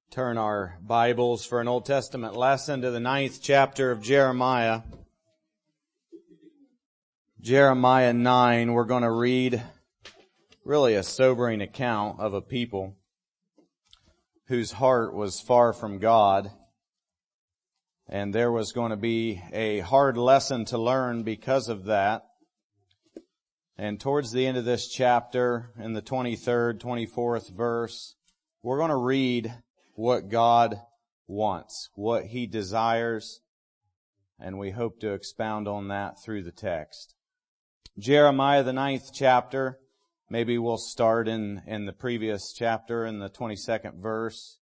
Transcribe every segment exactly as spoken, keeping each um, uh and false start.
Turn our Bibles for an Old Testament lesson to the ninth chapter of Jeremiah. Jeremiah nine, we're going to read really a sobering account of a people whose heart was far from God. And there was going to be a hard lesson to learn because of that. And towards the end of this chapter, in the twenty-third, twenty-fourth verse, we're going to read what God wants, what He desires, and we hope to expound on that through the text. Jeremiah, the ninth chapter, maybe we'll start in, in the previous chapter, in the twenty-second verse.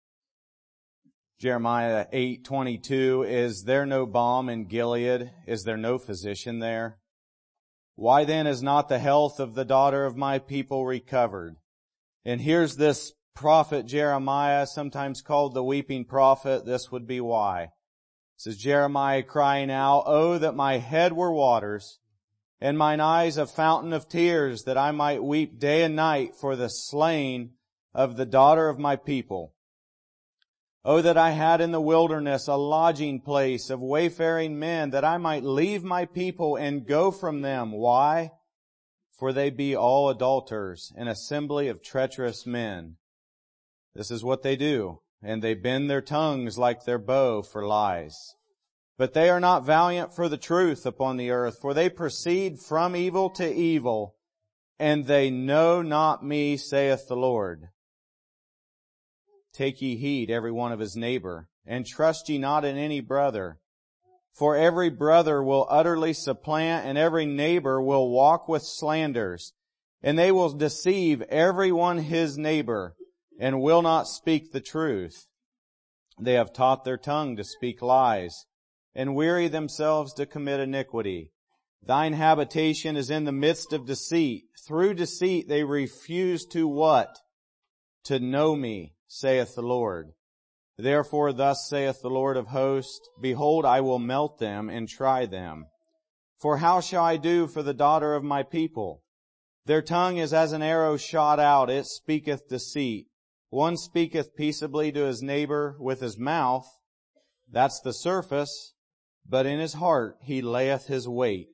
Jeremiah eight twenty-two, is there no balm in Gilead? Is there no physician there? Why then is not the health of the daughter of my people recovered? And here's this prophet Jeremiah, sometimes called the weeping prophet. This would be why. This is Jeremiah crying out, "Oh, that my head were waters, and mine eyes a fountain of tears, that I might weep day and night for the slain of the daughter of my people. Oh, that I had in the wilderness a lodging place of wayfaring men, that I might leave my people and go from them. Why? For they be all adulterers, an assembly of treacherous men." This is what they do, and they bend their tongues like their bow for lies. But they are not valiant for the truth upon the earth, for they proceed from evil to evil, and they know not me, saith the Lord. Take ye heed, every one of his neighbor, and trust ye not in any brother. For every brother will utterly supplant, and every neighbor will walk with slanders, and they will deceive every one his neighbor, and will not speak the truth. They have taught their tongue to speak lies, and weary themselves to commit iniquity. Thine habitation is in the midst of deceit. Through deceit they refuse to what? To know me, saith the Lord. Therefore thus saith the Lord of hosts, Behold, I will melt them and try them. For how shall I do for the daughter of my people? Their tongue is as an arrow shot out, it speaketh deceit. One speaketh peaceably to his neighbor with his mouth. That's the surface. But in his heart he layeth his weight.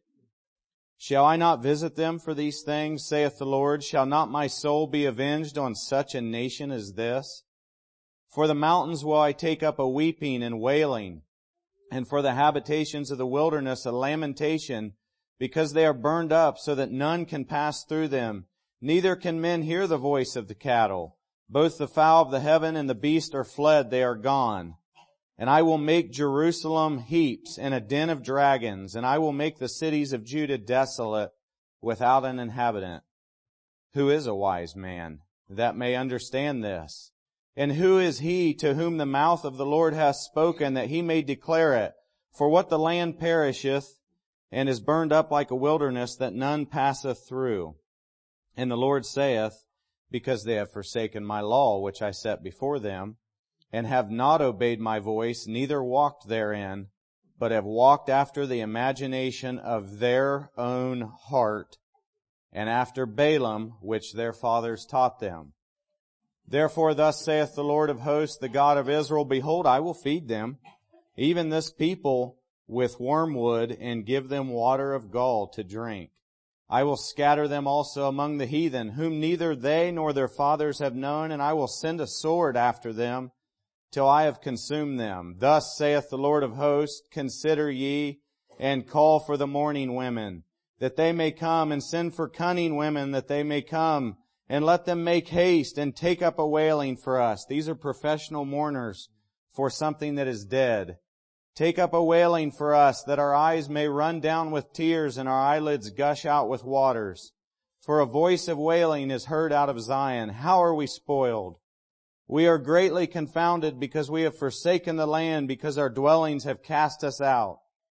Shall I not visit them for these things, saith the Lord? Shall not my soul be avenged on such a nation as this? For the mountains will I take up a weeping and wailing, and for the habitations of the wilderness a lamentation, because they are burned up so that none can pass through them. Neither can men hear the voice of the cattle. Both the fowl of the heaven and the beast are fled, they are gone. And I will make Jerusalem heaps and a den of dragons, and I will make the cities of Judah desolate without an inhabitant. Who is a wise man that may understand this? And who is he to whom the mouth of the Lord hath spoken, that he may declare it? For what the land perisheth, and is burned up like a wilderness, that none passeth through. And the Lord saith, Because they have forsaken my law, which I set before them, and have not obeyed my voice, neither walked therein, but have walked after the imagination of their own heart, and after Balaam, which their fathers taught them. Therefore thus saith the Lord of hosts, the God of Israel, Behold, I will feed them, even this people, with wormwood, and give them water of gall to drink. I will scatter them also among the heathen, whom neither they nor their fathers have known, and I will send a sword after them, till I have consumed them. Thus saith the Lord of hosts, Consider ye, and call for the mourning women, that they may come, and send for cunning women, that they may come, and let them make haste, and take up a wailing for us. These are professional mourners for something that is dead. Take up a wailing for us, that our eyes may run down with tears, and our eyelids gush out with waters. For a voice of wailing is heard out of Zion. How are we spoiled? We are greatly confounded, because we have forsaken the land, because our dwellings have cast us out.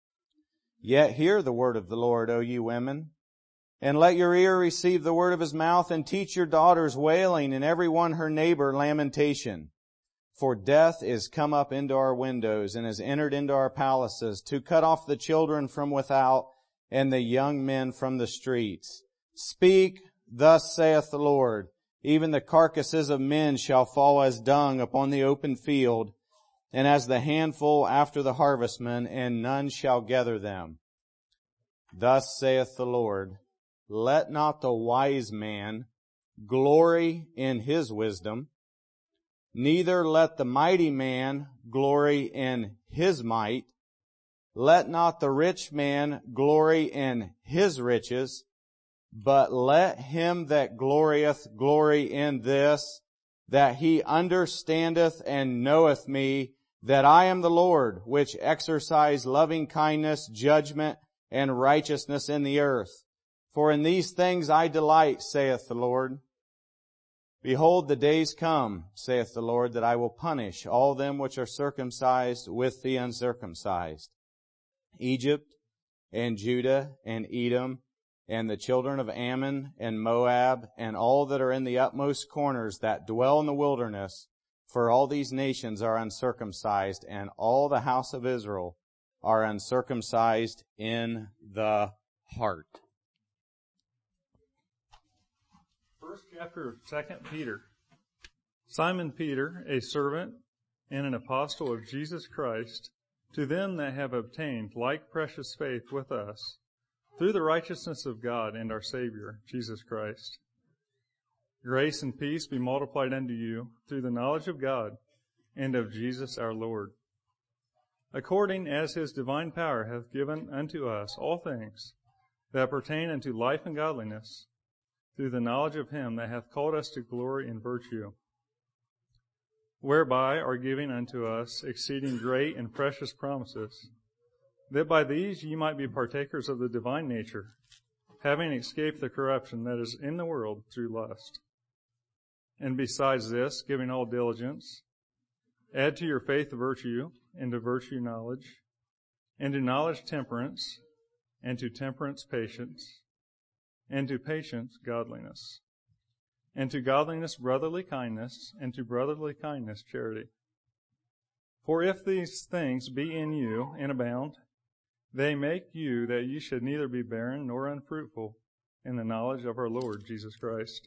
Yet hear the word of the Lord, O ye women, and let your ear receive the word of his mouth, and teach your daughters wailing, and every one her neighbor lamentation. For death is come up into our windows, and has entered into our palaces, to cut off the children from without, and the young men from the streets. Speak, thus saith the Lord, Even the carcasses of men shall fall as dung upon the open field, and as the handful after the harvestman, and none shall gather them. Thus saith the Lord, let not the wise man glory in his wisdom, neither let the mighty man glory in his might. Let not the rich man glory in his riches, but let him that glorieth glory in this, that he understandeth and knoweth me, that I am the Lord, which exercise loving kindness, judgment, and righteousness in the earth. For in these things I delight, saith the Lord. Behold, the days come, saith the Lord, that I will punish all them which are circumcised with the uncircumcised. Egypt and Judah and Edom and the children of Ammon and Moab and all that are in the utmost corners that dwell in the wilderness, for all these nations are uncircumcised, and all the house of Israel are uncircumcised in the heart. First chapter of Second Peter. Simon Peter, a servant and an apostle of Jesus Christ, to them that have obtained like precious faith with us, through the righteousness of God and our Savior, Jesus Christ. Grace and peace be multiplied unto you through the knowledge of God and of Jesus our Lord, according as his divine power hath given unto us all things that pertain unto life and godliness, through the knowledge of him that hath called us to glory and virtue, whereby are given unto us exceeding great and precious promises, that by these ye might be partakers of the divine nature, having escaped the corruption that is in the world through lust. And besides this, giving all diligence, add to your faith virtue, and to virtue knowledge, and to knowledge temperance, and to temperance patience, and to patience godliness, and to godliness brotherly kindness, and to brotherly kindness charity. For if these things be in you and abound, they make you that ye should neither be barren nor unfruitful in the knowledge of our Lord Jesus Christ.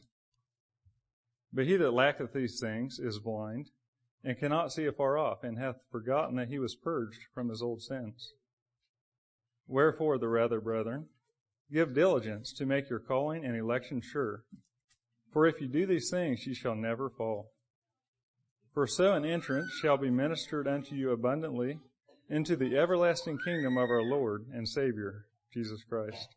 But he that lacketh these things is blind, and cannot see afar off, and hath forgotten that he was purged from his old sins. Wherefore the rather, brethren, give diligence to make your calling and election sure. For if you do these things, ye shall never fall. For so an entrance shall be ministered unto you abundantly into the everlasting kingdom of our Lord and Savior, Jesus Christ.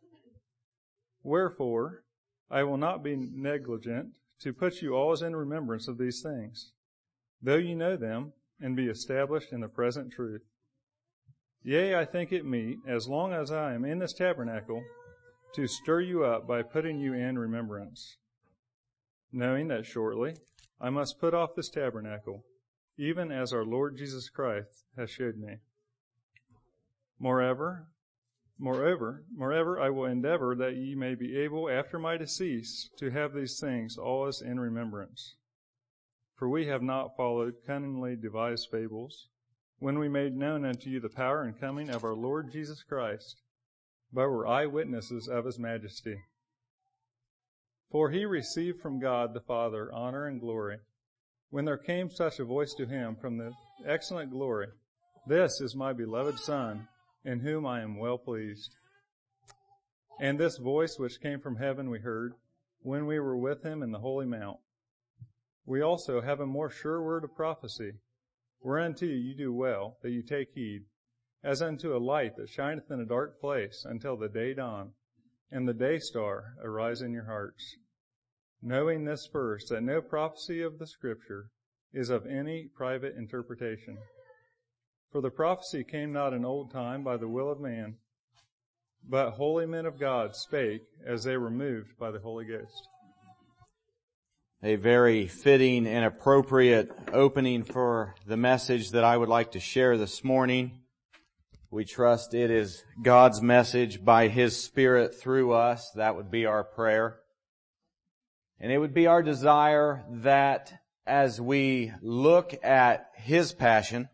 Wherefore, I will not be negligent to put you always in remembrance of these things, though you know them, and be established in the present truth. Yea, I think it meet, as long as I am in this tabernacle, to stir you up by putting you in remembrance, knowing that shortly I must put off this tabernacle, even as our Lord Jesus Christ has showed me. Moreover, moreover, moreover, I will endeavor that ye may be able after my decease to have these things always in remembrance. For we have not followed cunningly devised fables, when we made known unto you the power and coming of our Lord Jesus Christ, but were eyewitnesses of his majesty. For he received from God the Father honor and glory, when there came such a voice to him from the excellent glory, This is my beloved Son, in whom I am well pleased. And this voice which came from heaven we heard, when we were with him in the holy mount. We also have a more sure word of prophecy, whereunto you do well that you take heed, as unto a light that shineth in a dark place until the day dawn, and the day star arise in your hearts. Knowing this first, that no prophecy of the Scripture is of any private interpretation. For the prophecy came not in old time by the will of man, but holy men of God spake as they were moved by the Holy Ghost. A very fitting and appropriate opening for the message that I would like to share this morning. We trust it is God's message by His Spirit through us. That would be our prayer. And it would be our desire that as we look at His passion,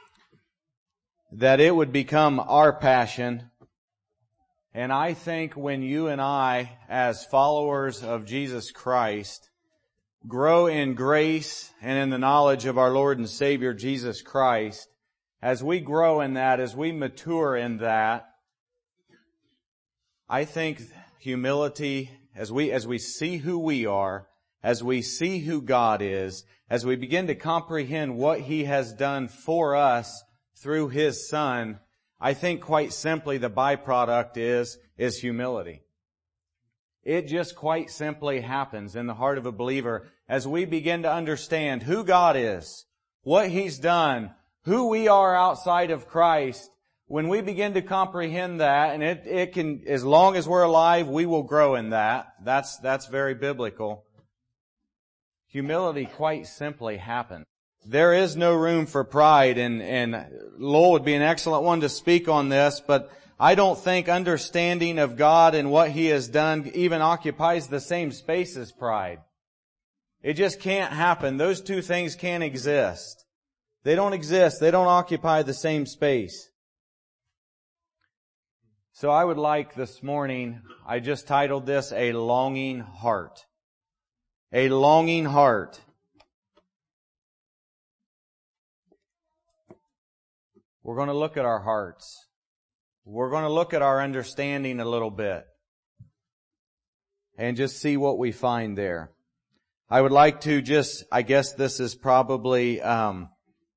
that it would become our passion. And I think when you and I, as followers of Jesus Christ, grow in grace and in the knowledge of our Lord and Savior Jesus Christ, as we grow in that, as we mature in that, I think humility, as we, as we see who we are, as we see who God is, as we begin to comprehend what He has done for us through His Son, I think quite simply the byproduct is, is humility. It just quite simply happens in the heart of a believer as we begin to understand who God is, what He's done, who we are outside of Christ. When we begin to comprehend that, and it, it can, as long as we're alive, we will grow in that. That's, that's very biblical. Humility quite simply happens. There is no room for pride, and, and Lowell would be an excellent one to speak on this, but I don't think understanding of God and what He has done even occupies the same space as pride. It just can't happen. Those two things can't exist. They don't exist. They don't occupy the same space. So I would like this morning, I just titled this, A Longing Heart. A longing heart. We're going to look at our hearts. We're going to look at our understanding a little bit and just see what we find there. I would like to just, I guess this is probably, um,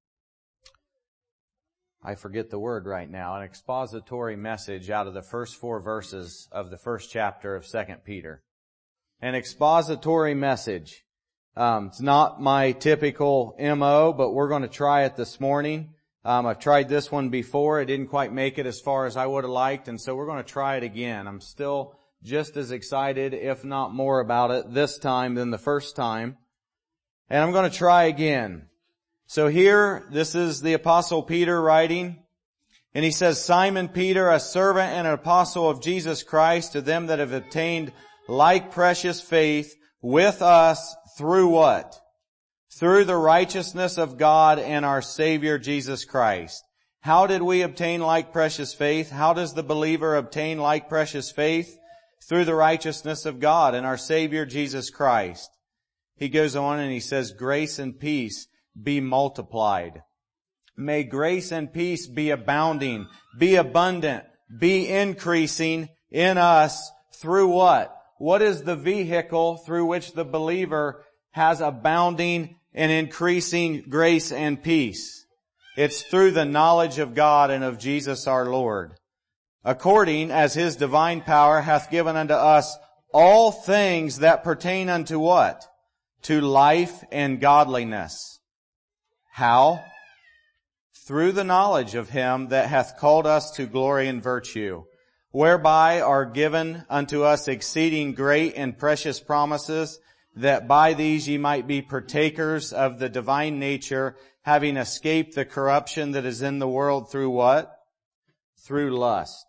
I forget the word right now, an expository message out of the first four verses of the first chapter of Second Peter. An expository message. Um, it's not my typical M O, but we're going to try it this morning. Um, I've tried this one before. It didn't quite make it as far as I would have liked, and so we're going to try it again. I'm still just as excited, if not more, about it this time than the first time. And I'm going to try again. So here, this is the Apostle Peter writing, and he says, Simon Peter, a servant and an apostle of Jesus Christ, to them that have obtained like precious faith with us through what? Through the righteousness of God and our Savior Jesus Christ. How did we obtain like precious faith? How does the believer obtain like precious faith? Through the righteousness of God and our Savior Jesus Christ. He goes on and he says, grace and peace be multiplied. May grace and peace be abounding, be abundant, be increasing in us through what? What is the vehicle through which the believer has abounding and increasing grace and peace? It's through the knowledge of God and of Jesus our Lord. According as His divine power hath given unto us all things that pertain unto what? To life and godliness. How? Through the knowledge of Him that hath called us to glory and virtue, whereby are given unto us exceeding great and precious promises, that by these ye might be partakers of the divine nature, having escaped the corruption that is in the world through what? Through lust.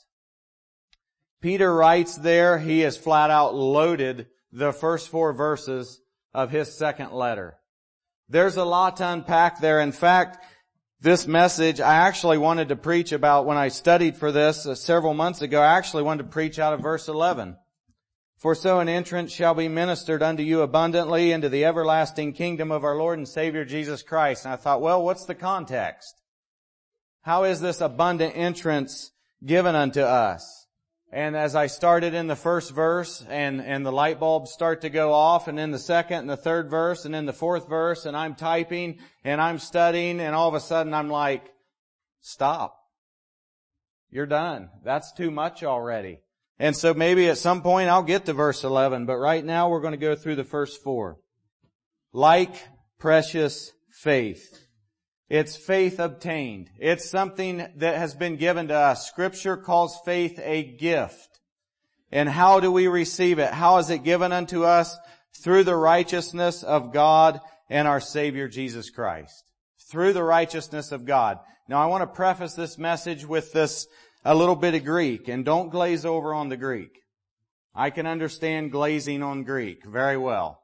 Peter writes there, he has flat out loaded the first four verses of his second letter. There's a lot to unpack there. In fact, this message I actually wanted to preach about when I studied for this uh, several months ago. I actually wanted to preach out of verse eleven. For so an entrance shall be ministered unto you abundantly into the everlasting kingdom of our Lord and Savior Jesus Christ. And I thought, well, what's the context? How is this abundant entrance given unto us? And as I started in the first verse and, and the light bulbs start to go off, and in the second and the third verse and in the fourth verse, and I'm typing and I'm studying, and all of a sudden I'm like, stop. You're done. That's too much already. And so maybe at some point I'll get to verse eleven, but right now we're going to go through the first four. Like precious faith. It's faith obtained. It's something that has been given to us. Scripture calls faith a gift. And how do we receive it? How is it given unto us? Through the righteousness of God and our Savior Jesus Christ. Through the righteousness of God. Now I want to preface this message with this, a little bit of Greek, and don't glaze over on the Greek. I can understand glazing on Greek very well.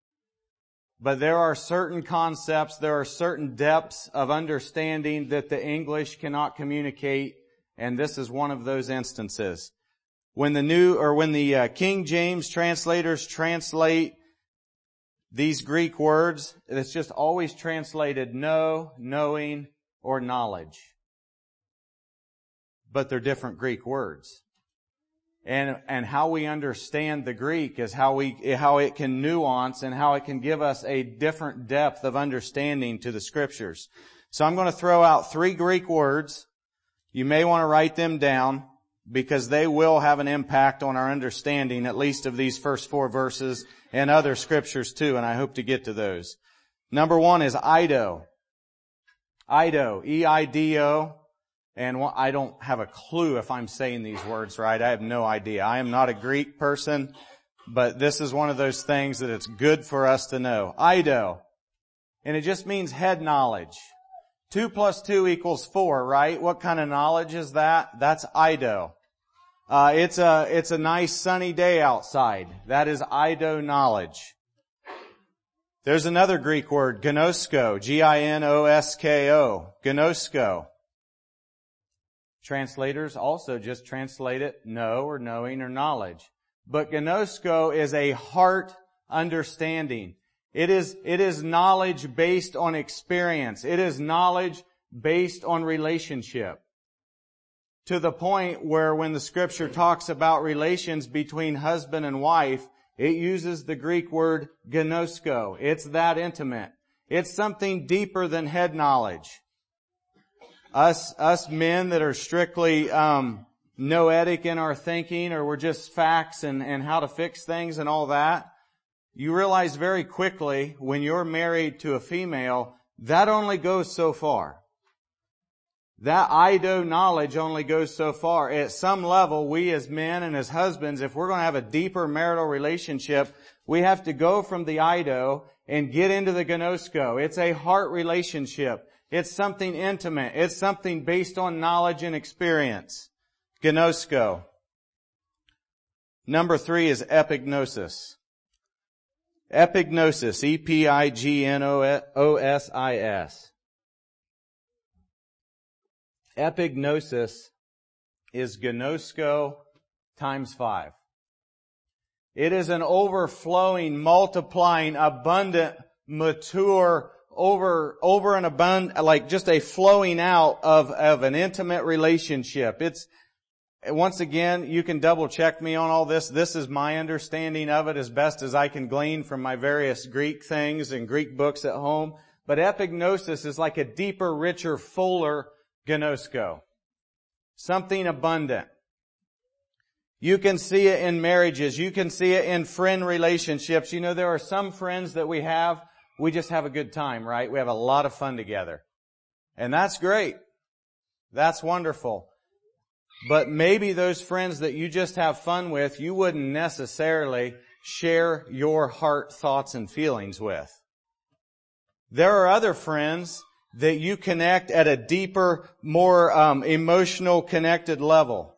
But there are certain concepts, there are certain depths of understanding that the English cannot communicate, and this is one of those instances. When the new, or when the uh, King James translators translate these Greek words, it's just always translated know, knowing, or knowledge. But they're different Greek words. And, and how we understand the Greek is how we, how it can nuance and how it can give us a different depth of understanding to the Scriptures. So I'm going to throw out three Greek words. You may want to write them down because they will have an impact on our understanding, at least of these first four verses and other Scriptures too, and I hope to get to those. Number one is Ido. Ido. E I D O. And I don't have a clue if I'm saying these words right. I have no idea. I am not a Greek person, but this is one of those things that it's good for us to know. Ido. And it just means head knowledge. Two plus two equals four, right? What kind of knowledge is that? That's Ido. Uh, it's a, it's a nice sunny day outside. That is Ido knowledge. There's another Greek word, gnosko. G I N O S K O. Gnosko. Translators also just translate it know or knowing or knowledge. But gnosko is a heart understanding. It is, it is knowledge based on experience. It is knowledge based on relationship. To the point where when the Scripture talks about relations between husband and wife, it uses the Greek word gnosko. It's that intimate. It's something deeper than head knowledge. Us, us men that are strictly, um, noetic in our thinking, or we're just facts and, and how to fix things and all that, you realize very quickly when you're married to a female, that only goes so far. That Ido knowledge only goes so far. At some level, we as men and as husbands, if we're going to have a deeper marital relationship, we have to go from the Ido and get into the gnosko. It's a heart relationship. It's something intimate. It's something based on knowledge and experience. Gnosko. Number three is epignosis. Epignosis. E P I G N O S I S. Epignosis is gnosko times five. It is an overflowing, multiplying, abundant, mature, over, over and abundant, like just a flowing out of, of an intimate relationship. It's, once again, you can double check me on all this. This is my understanding of it as best as I can glean from my various Greek things and Greek books at home. But epignosis is like a deeper, richer, fuller gnosko. Something abundant. You can see it in marriages. You can see it in friend relationships. You know, there are some friends that we have, we just have a good time, right? We have a lot of fun together. And that's great. That's wonderful. But maybe those friends that you just have fun with, you wouldn't necessarily share your heart, thoughts, and feelings with. There are other friends that you connect at a deeper, more um, emotional connected level.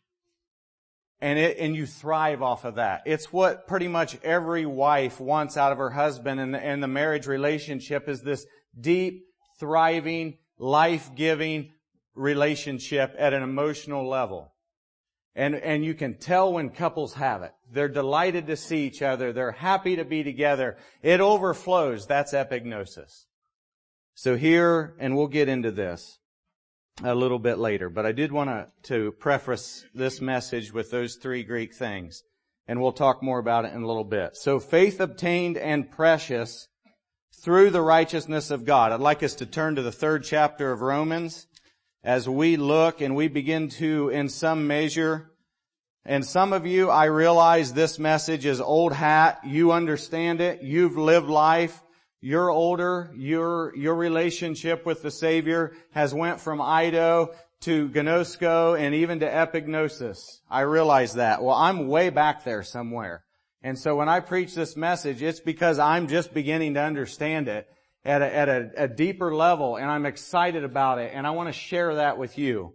And it, and you thrive off of that. It's what pretty much every wife wants out of her husband, and the, and the marriage relationship is this deep, thriving, life-giving relationship at an emotional level. And, and you can tell when couples have it. They're delighted to see each other. They're happy to be together. It overflows. That's epignosis. So here, and we'll get into this a little bit later, but I did want to, to preface this message with those three Greek things, and we'll talk more about it in a little bit. So faith obtained and precious through the righteousness of God. I'd like us to turn to the third chapter of Romans as we look and we begin to, in some measure, and some of you, I realize this message is old hat. You understand it. You've lived life. You're older. Your, your relationship with the Savior has went from Ido to gnosko and even to epignosis. I realize that. Well, I'm way back there somewhere. And so when I preach this message, it's because I'm just beginning to understand it at a, at a, a deeper level, and I'm excited about it, and I want to share that with you.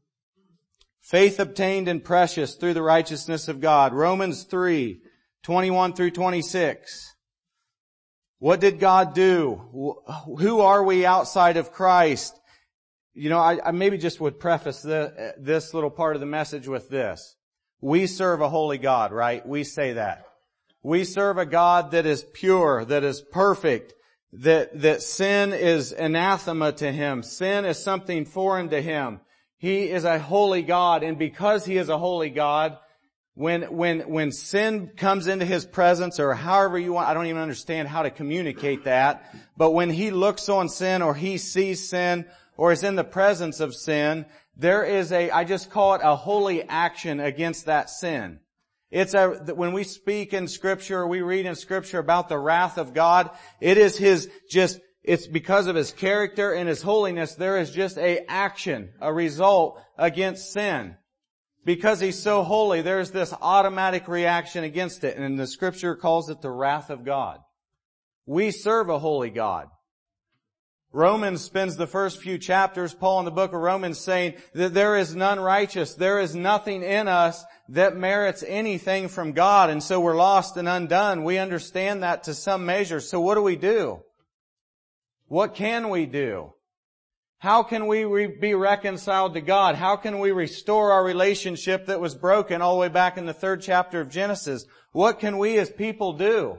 Faith obtained and precious through the righteousness of God. Romans three, twenty-one through twenty-six. What did God do? Who are we outside of Christ? You know, I, I maybe just would preface the, this little part of the message with this. We serve a holy God, right? We say that. We serve a God that is pure, that is perfect, that, that sin is anathema to Him. Sin is something foreign to Him. He is a holy God, and because He is a holy God, when, when, when sin comes into His presence, or however you want, I don't even understand how to communicate that, but when He looks on sin, or He sees sin, or is in the presence of sin, there is a, I just call it a holy action against that sin. It's a, when we speak in Scripture, or we read in Scripture about the wrath of God, it is His just, it's because of His character and His holiness, there is just a action, a result against sin. Because He's so holy, there's this automatic reaction against it, and the Scripture calls it the wrath of God. We serve a holy God. Romans spends the first few chapters, Paul in the book of Romans, saying that there is none righteous. There is nothing in us that merits anything from God, and so we're lost and undone. We understand that to some measure. So what do we do? What can we do? How can we re- be reconciled to God? How can we restore our relationship that was broken all the way back in the third chapter of Genesis? What can we as people do?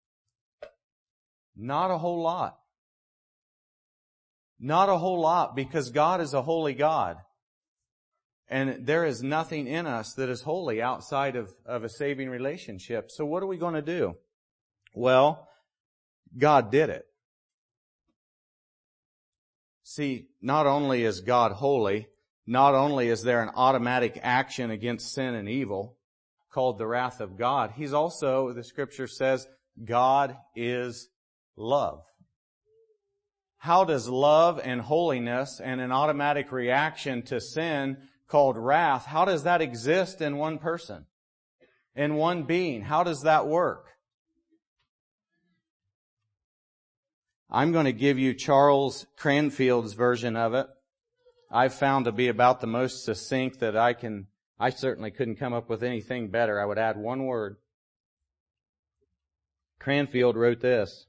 Not a whole lot. Not a whole lot, because God is a holy God. And there is nothing in us that is holy outside of, of a saving relationship. So what are we going to do? Well, God did it. See, not only is God holy, not only is there an automatic action against sin and evil called the wrath of God, He's also, the Scripture says, God is love. How does love and holiness and an automatic reaction to sin called wrath, how does that exist in one person, in one being? How does that work? I'm going to give you Charles Cranfield's version of it. I've found to be about the most succinct that I can, I certainly couldn't come up with anything better. I would add one word. Cranfield wrote this: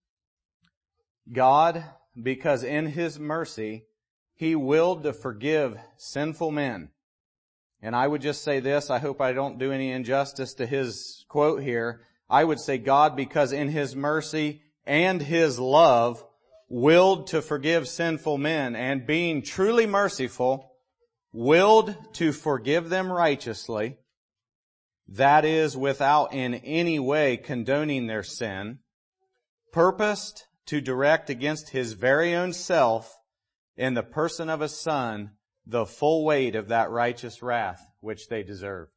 God, because in His mercy, He willed to forgive sinful men. And I would just say this, I hope I don't do any injustice to his quote here. I would say God, because in His mercy and His love, willed to forgive sinful men, and being truly merciful, willed to forgive them righteously, that is, without in any way condoning their sin, purposed to direct against His very own self, in the person of a Son, the full weight of that righteous wrath which they deserved.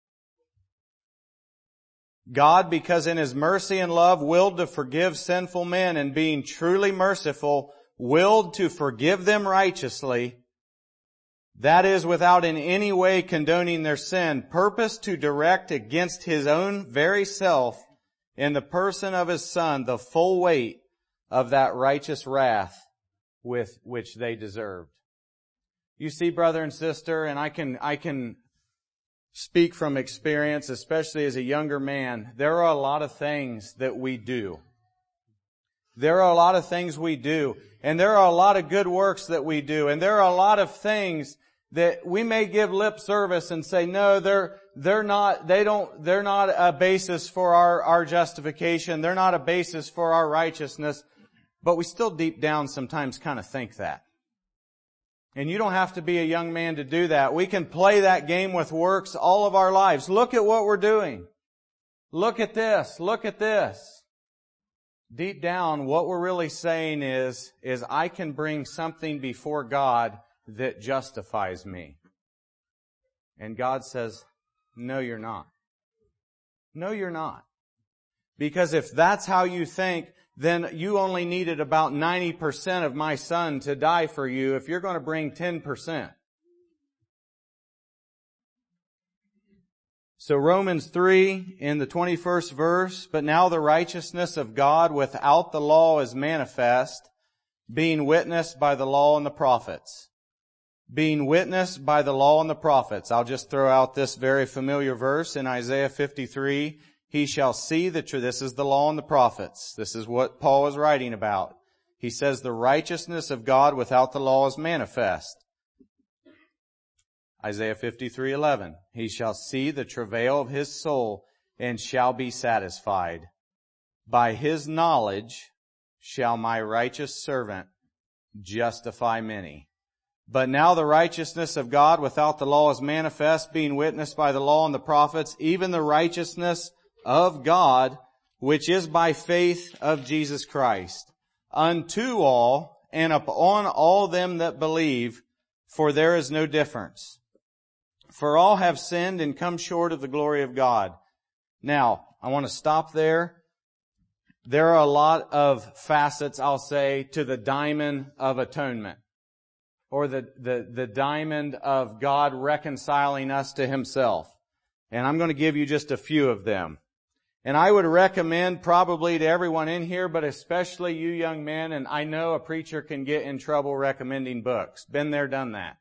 God, because in His mercy and love, willed to forgive sinful men, and being truly merciful, willed to forgive them righteously, that is, without in any way condoning their sin, purposed to direct against His own very self, in the person of His Son, the full weight of that righteous wrath with which they deserved. You see, brother and sister, and I can, I can speak from experience, especially as a younger man, there are a lot of things that we do. There are a lot of things we do, and there are a lot of good works that we do, and there are a lot of things that we may give lip service and say, no, they're, they're not, they don't, they're not a basis for our, our justification. They're not a basis for our righteousness. But we still deep down sometimes kind of think that. And you don't have to be a young man to do that. We can play that game with works all of our lives. Look at what we're doing. Look at this. Look at this. Deep down, what we're really saying is, is I can bring something before God that justifies me. And God says, no, you're not. No, you're not. Because if that's how you think, then you only needed about ninety percent of my Son to die for you if you're going to bring ten percent. So Romans three in the twenty-first verse, but now the righteousness of God without the law is manifest, being witnessed by the law and the prophets. Being witnessed by the law and the prophets. I'll just throw out this very familiar verse in Isaiah fifty-three. He shall see the truth. This is the law and the prophets. This is what Paul is writing about. He says the righteousness of God without the law is manifest. Isaiah fifty-three eleven. He shall see the travail of his soul, and shall be satisfied. By his knowledge shall my righteous servant justify many. But now the righteousness of God without the law is manifest, being witnessed by the law and the prophets, even the righteousness of God, which is by faith of Jesus Christ, unto all and upon all them that believe, for there is no difference. For all have sinned and come short of the glory of God. Now, I want to stop there. There are a lot of facets, I'll say, to the diamond of atonement, or the, the, the diamond of God reconciling us to Himself. And I'm going to give you just a few of them. And I would recommend probably to everyone in here, but especially you young men, and I know a preacher can get in trouble recommending books. Been there, done that.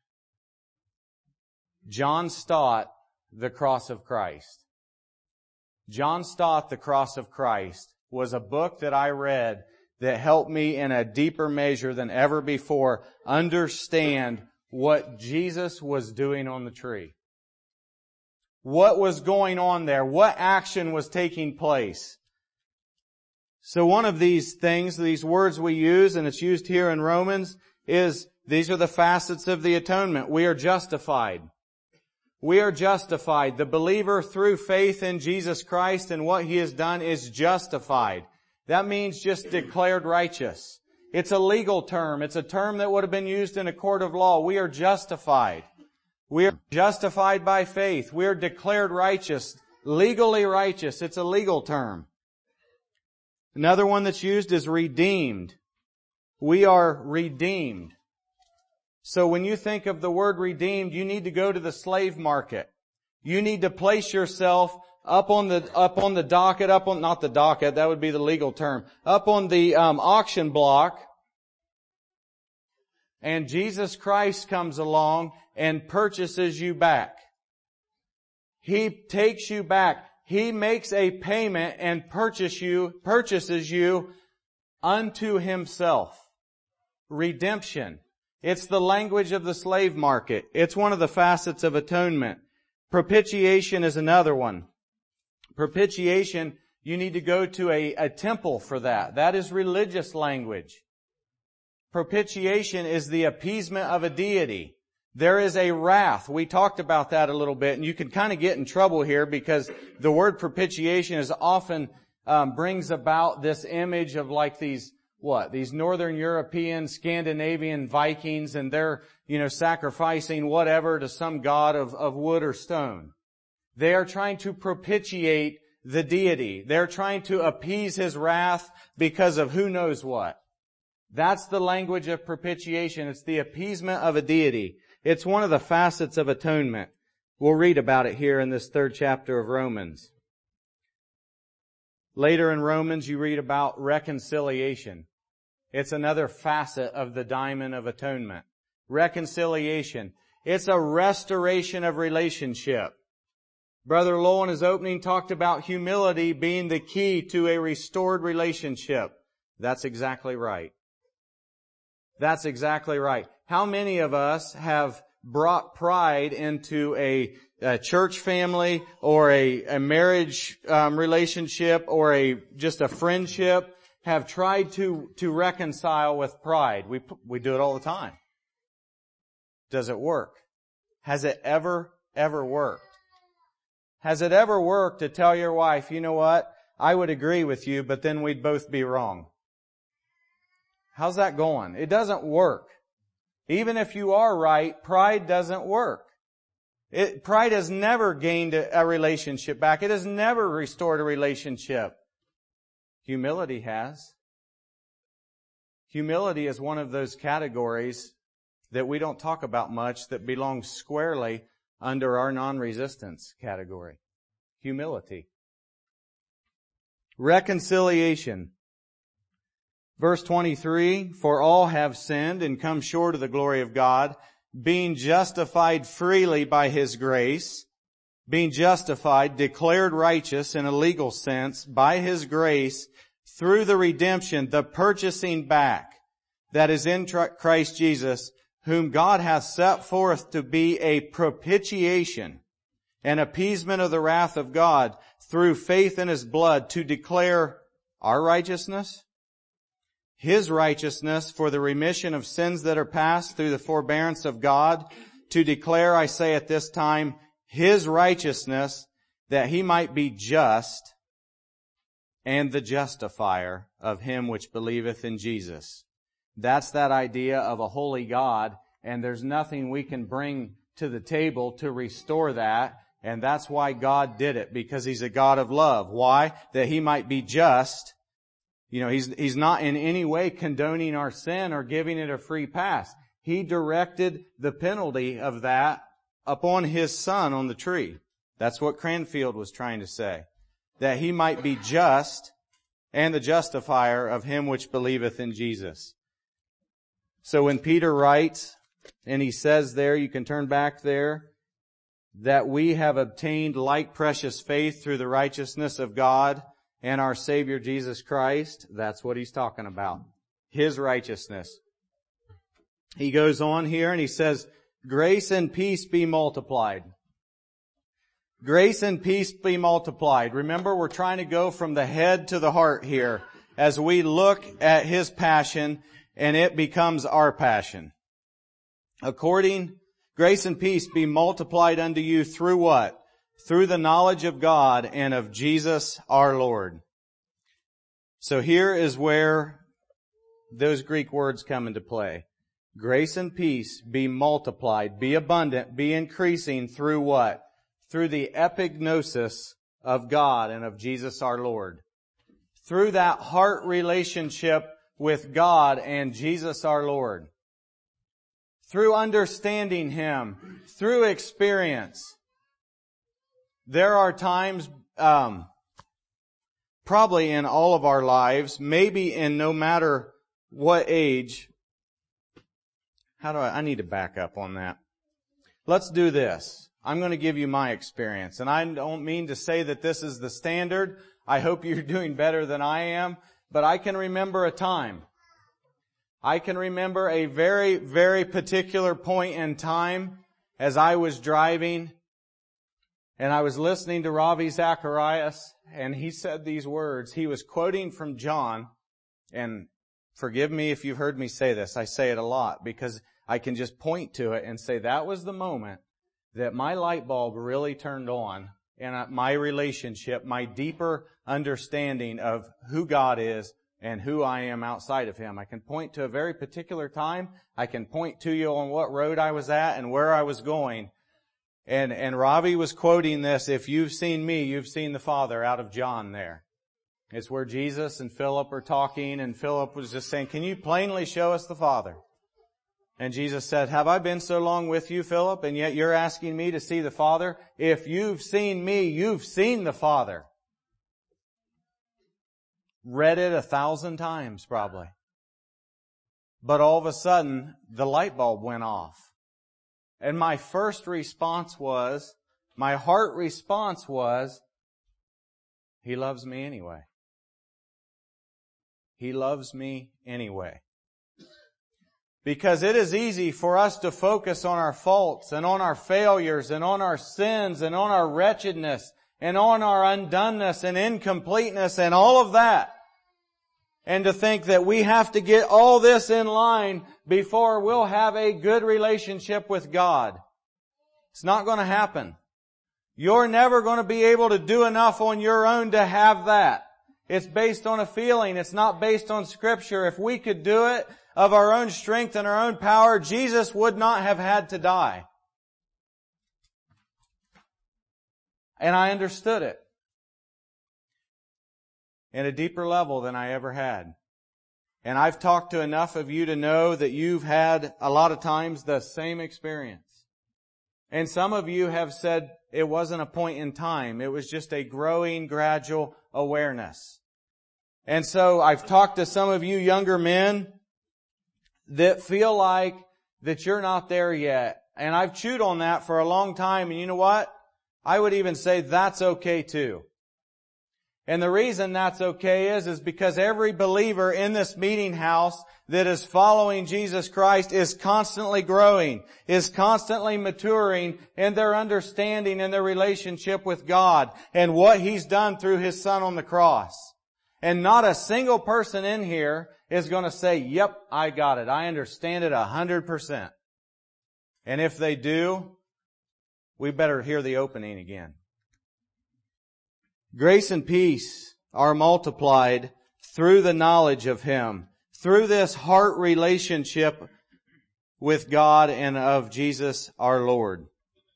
John Stott, The Cross of Christ. John Stott, The Cross of Christ, was a book that I read that helped me in a deeper measure than ever before understand what Jesus was doing on the tree. What was going on there? What action was taking place? So one of these things, these words we use, and it's used here in Romans, is these are the facets of the atonement. We are justified. We are justified. The believer through faith in Jesus Christ and what He has done is justified. That means just declared righteous. It's a legal term. It's a term that would have been used in a court of law. We are justified. We are justified by faith. We are declared righteous, legally righteous. It's a legal term. Another one that's used is redeemed. We are redeemed. So when you think of the word redeemed, you need to go to the slave market. You need to place yourself up on the, up on the docket, up on, not the docket, that would be the legal term, up on the um, auction block. And Jesus Christ comes along and purchases you back. He takes you back. He makes a payment and purchase you, purchases you unto Himself. Redemption. It's the language of the slave market. It's one of the facets of atonement. Propitiation is another one. Propitiation, you need to go to a, a temple for that. That is religious language. Propitiation is the appeasement of a deity. There is a wrath. We talked about that a little bit, and you can kind of get in trouble here because the word propitiation is often um, brings about this image of like these What? These Northern European, Scandinavian Vikings, and they're, you know, sacrificing whatever to some god of, of wood or stone. They are trying to propitiate the deity. They're trying to appease His wrath because of who knows what. That's the language of propitiation. It's the appeasement of a deity. It's one of the facets of atonement. We'll read about it here in this third chapter of Romans. Later in Romans, you read about reconciliation. It's another facet of the diamond of atonement. Reconciliation. It's a restoration of relationship. Brother Lowell in his opening talked about humility being the key to a restored relationship. That's exactly right. That's exactly right. How many of us have brought pride into a, a church family or a, a marriage um, relationship or a just a friendship? Have tried to, to reconcile with pride. We, we do it all the time. Does it work? Has it ever, ever worked? Has it ever worked to tell your wife, you know what, I would agree with you, but then we'd both be wrong? How's that going? It doesn't work. Even if you are right, pride doesn't work. It, pride has never gained a, a relationship back. It has never restored a relationship. Humility has. Humility is one of those categories that we don't talk about much that belongs squarely under our non-resistance category. Humility. Reconciliation. Verse twenty-three, for all have sinned and come short of the glory of God, being justified freely by His grace, being justified, declared righteous in a legal sense by His grace through the redemption, the purchasing back that is in Christ Jesus, whom God hath set forth to be a propitiation. and appeasement of the wrath of God through faith in His blood, to declare our righteousness, His righteousness for the remission of sins that are past through the forbearance of God, to declare, I say at this time, His righteousness, that He might be just and the justifier of him which believeth in Jesus. That's that idea of a holy God, and there's nothing we can bring to the table to restore that, and that's why God did it, because He's a God of love. Why? That He might be just. You know, He's, He's not in any way condoning our sin or giving it a free pass. He directed the penalty of that upon His Son on the tree. That's what Cranfield was trying to say. That He might be just and the justifier of him which believeth in Jesus. So when Peter writes, and he says there, you can turn back there, that we have obtained like precious faith through the righteousness of God and our Savior Jesus Christ, that's what he's talking about. His righteousness. He goes on here and he says, grace and peace be multiplied. Grace and peace be multiplied. Remember, we're trying to go from the head to the heart here as we look at His passion, and it becomes our passion. According, grace and peace be multiplied unto you through what? Through the knowledge of God and of Jesus our Lord. So here is where those Greek words come into play. Grace and peace be multiplied, be abundant, be increasing through what? Through the epignosis of God and of Jesus our Lord. Through that heart relationship with God and Jesus our Lord. Through understanding Him. Through experience. There are times, um, probably in all of our lives, maybe in no matter what age. How do I, I need to back up on that. Let's do this. I'm going to give you my experience. And I don't mean to say that this is the standard. I hope you're doing better than I am. But I can remember a time. I can remember a very, very particular point in time as I was driving and I was listening to Ravi Zacharias, and he said these words. He was quoting from John, and forgive me if you've heard me say this. I say it a lot because I can just point to it and say that was the moment that my light bulb really turned on, and my relationship, my deeper understanding of who God is and who I am outside of Him. I can point to a very particular time. I can point to you on what road I was at and where I was going. And, and Ravi was quoting this, if you've seen me, you've seen the Father, out of John there. It's where Jesus and Philip are talking, and Philip was just saying, can you plainly show us the Father? And Jesus said, have I been so long with you, Philip, and yet you're asking me to see the Father? If you've seen me, you've seen the Father. Read it a thousand times, probably. But all of a sudden, the light bulb went off. And my first response was, my heart response was, He loves me anyway. He loves me anyway. Because it is easy for us to focus on our faults and on our failures and on our sins and on our wretchedness and on our undoneness and incompleteness and all of that. And to think that we have to get all this in line before we'll have a good relationship with God. It's not going to happen. You're never going to be able to do enough on your own to have that. It's based on a feeling. It's not based on Scripture. If we could do it of our own strength and our own power, Jesus would not have had to die. And I understood it in a deeper level than I ever had. And I've talked to enough of you to know that you've had a lot of times the same experience. And some of you have said it wasn't a point in time. It was just a growing, gradual awareness. And so I've talked to some of you younger men that feel like that you're not there yet. And I've chewed on that for a long time. And you know what? I would even say that's okay too. And the reason that's okay is, is because every believer in this meeting house that is following Jesus Christ is constantly growing, is constantly maturing in their understanding and their relationship with God and what He's done through His Son on the cross. And not a single person in here is going to say, yep, I got it. I understand it a hundred percent. And if they do, we better hear the opening again. Grace and peace are multiplied through the knowledge of Him, through this heart relationship with God and of Jesus our Lord.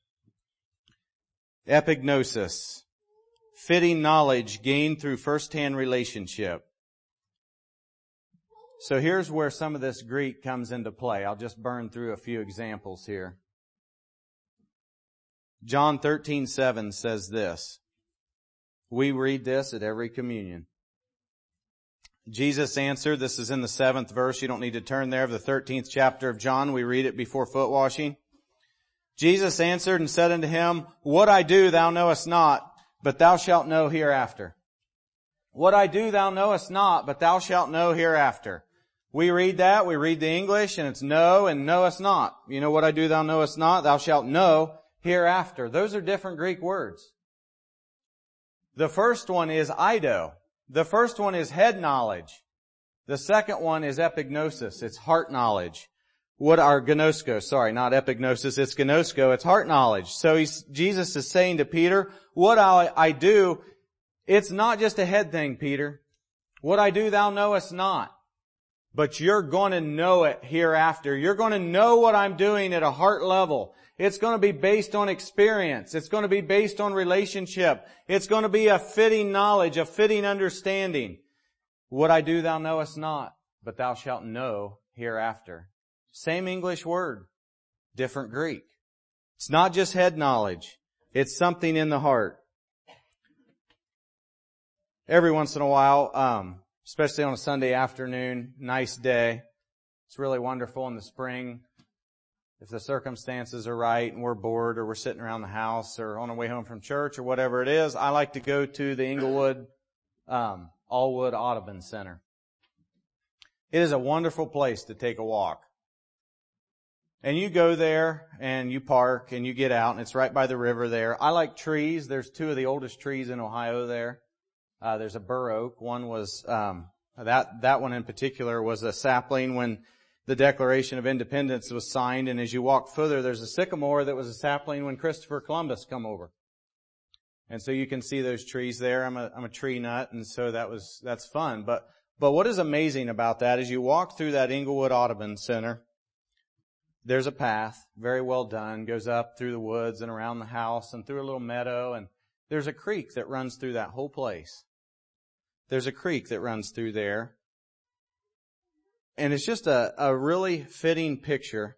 Epignosis, fitting knowledge gained through first-hand relationship. So here's where some of this Greek comes into play. I'll just burn through a few examples here. John thirteen seven says this. We read this at every communion. Jesus answered, this is in the seventh verse, you don't need to turn there, of the thirteenth chapter of John. We read it before foot washing. Jesus answered and said unto him, what I do thou knowest not, but thou shalt know hereafter. What I do thou knowest not, but thou shalt know hereafter. We read that, we read the English, and it's know and knowest not. You know what I do thou knowest not, thou shalt know hereafter. Those are different Greek words. The first one is eido. The first one is head knowledge. The second one is epignosis. It's heart knowledge. What are gnosko? Sorry, not epignosis. It's gnosko. It's heart knowledge. So he's, Jesus is saying to Peter, what I, I do, it's not just a head thing, Peter. What I do thou knowest not. But you're going to know it hereafter. You're going to know what I'm doing at a heart level. It's going to be based on experience. It's going to be based on relationship. It's going to be a fitting knowledge, a fitting understanding. What I do thou knowest not, but thou shalt know hereafter. Same English word, different Greek. It's not just head knowledge. It's something in the heart. Every once in a while, um, especially on a Sunday afternoon, nice day, it's really wonderful in the spring. If the circumstances are right and we're bored or we're sitting around the house or on our way home from church or whatever it is, I like to go to the Inglewood, um, Allwood Audubon Center. It is a wonderful place to take a walk. And you go there and you park and you get out and it's right by the river there. I like trees. There's two of the oldest trees in Ohio there. Uh, there's a bur oak. One was, um, that, that one in particular was a sapling when the Declaration of Independence was signed, and as you walk further, there's a sycamore that was a sapling when Christopher Columbus come over. And so you can see those trees there. I'm a, I'm a tree nut, and so that was, that's fun. But, but what is amazing about that is you walk through that Inglewood Audubon Center, there's a path, very well done, goes up through the woods and around the house and through a little meadow, and there's a creek that runs through that whole place. There's a creek that runs through there. And it's just a, a really fitting picture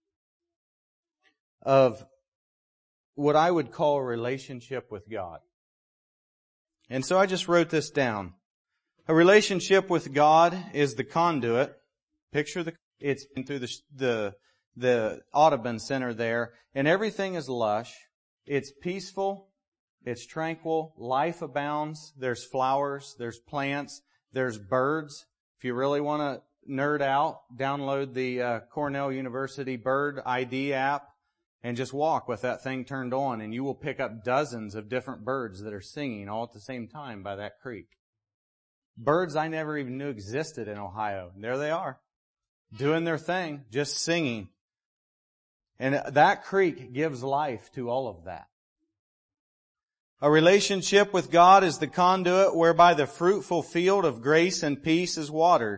of what I would call a relationship with God. And so I just wrote this down. A relationship with God is the conduit. Picture the, it's through the, the, the Audubon Center there, and everything is lush. It's peaceful. It's tranquil. Life abounds. There's flowers. There's plants. There's birds. If you really want to nerd out, download the uh, Cornell University Bird I D app and just walk with that thing turned on, and you will pick up dozens of different birds that are singing all at the same time by that creek. Birds I never even knew existed in Ohio. And there they are, doing their thing, just singing. And that creek gives life to all of that. A relationship with God is the conduit whereby the fruitful field of grace and peace is watered.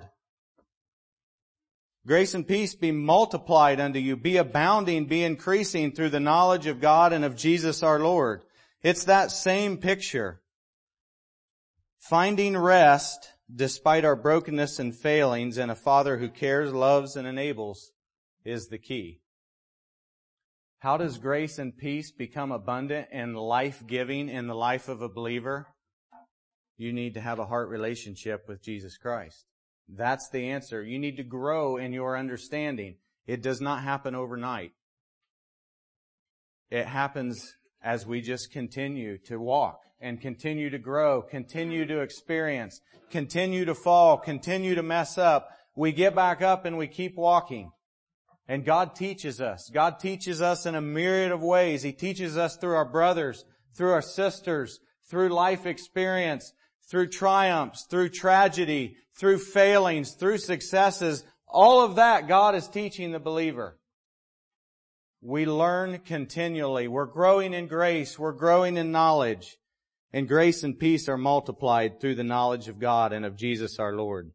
Grace and peace be multiplied unto you, be abounding, be increasing through the knowledge of God and of Jesus our Lord. It's that same picture. Finding rest despite our brokenness and failings in a Father who cares, loves, and enables is the key. How does grace and peace become abundant and life-giving in the life of a believer? You need to have a heart relationship with Jesus Christ. That's the answer. You need to grow in your understanding. It does not happen overnight. It happens as we just continue to walk and continue to grow, continue to experience, continue to fall, continue to mess up. We get back up and we keep walking. And God teaches us. God teaches us in a myriad of ways. He teaches us through our brothers, through our sisters, through life experience, through triumphs, through tragedy, through failings, through successes. All of that God is teaching the believer. We learn continually. We're growing in grace. We're growing in knowledge. And grace and peace are multiplied through the knowledge of God and of Jesus our Lord.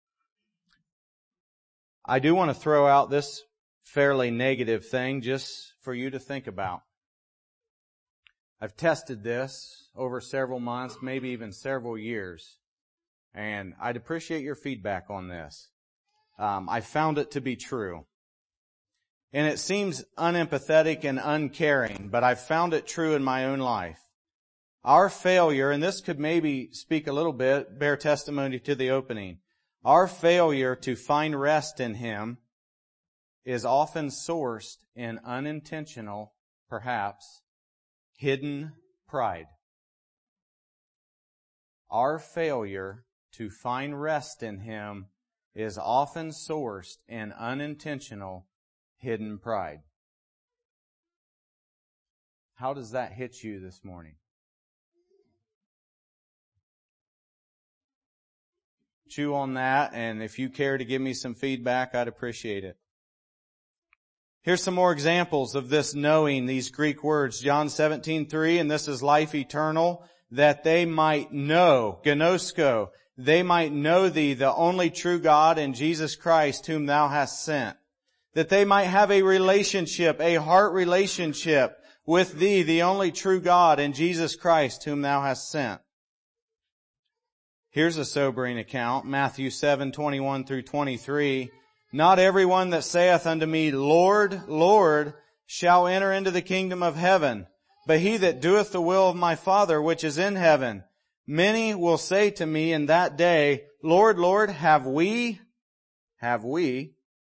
I do want to throw out this fairly negative thing just for you to think about. I've tested this over several months, maybe even several years. And I'd appreciate your feedback on this. Um, I found it to be true. And it seems unempathetic and uncaring, but I've found it true in my own life. Our failure, and this could maybe speak a little bit, bear testimony to the opening. Our failure to find rest in Him is often sourced in unintentional, perhaps, hidden pride. Our failure to find rest in Him is often sourced in unintentional, hidden pride. How does that hit you this morning? Chew on that, and if you care to give me some feedback, I'd appreciate it. Here's some more examples of this knowing, these Greek words. John seventeen three, and this is life eternal, that they might know, gnosko, they might know Thee, the only true God, and Jesus Christ, whom Thou hast sent. That they might have a relationship, a heart relationship with Thee, the only true God, and Jesus Christ, whom Thou hast sent. Here's a sobering account, Matthew seven twenty-one through twenty-three. Not everyone that saith unto me, Lord, Lord, shall enter into the kingdom of heaven, but he that doeth the will of my Father which is in heaven. Many will say to me in that day, Lord, Lord, have we, have we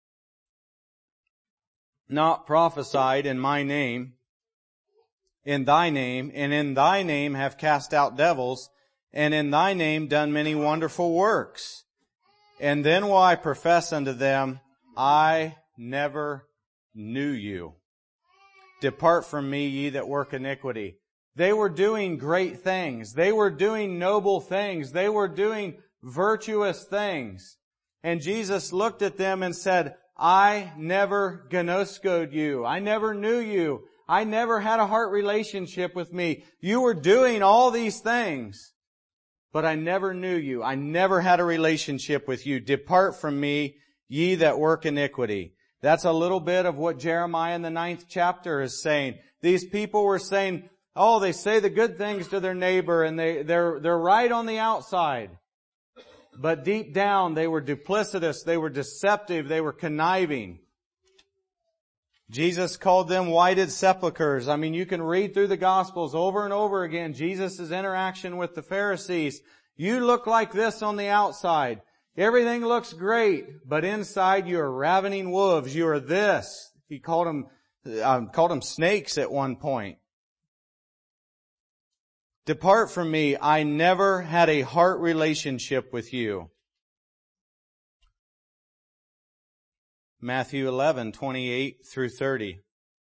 not prophesied in my name, in Thy name, and in Thy name have cast out devils, and in Thy name done many wonderful works? And then will I profess unto them, I never knew you. Depart from me, ye that work iniquity. They were doing great things. They were doing noble things. They were doing virtuous things. And Jesus looked at them and said, I never gnoskoed you. I never knew you. I never had a heart relationship with me. You were doing all these things, but I never knew you. I never had a relationship with you. Depart from me, ye that work iniquity. That's a little bit of what Jeremiah in the ninth chapter is saying. These people were saying, oh, they say the good things to their neighbor and they, they're, they're right on the outside. But deep down, they were duplicitous, they were deceptive, they were conniving. Jesus called them whited sepulchres. I mean, you can read through the Gospels over and over again, Jesus' interaction with the Pharisees. You look like this on the outside. Everything looks great, but inside you are ravening wolves. You are this. He called them, um, called them snakes at one point. Depart from me. I never had a heart relationship with you. Matthew eleven twenty-eight through thirty.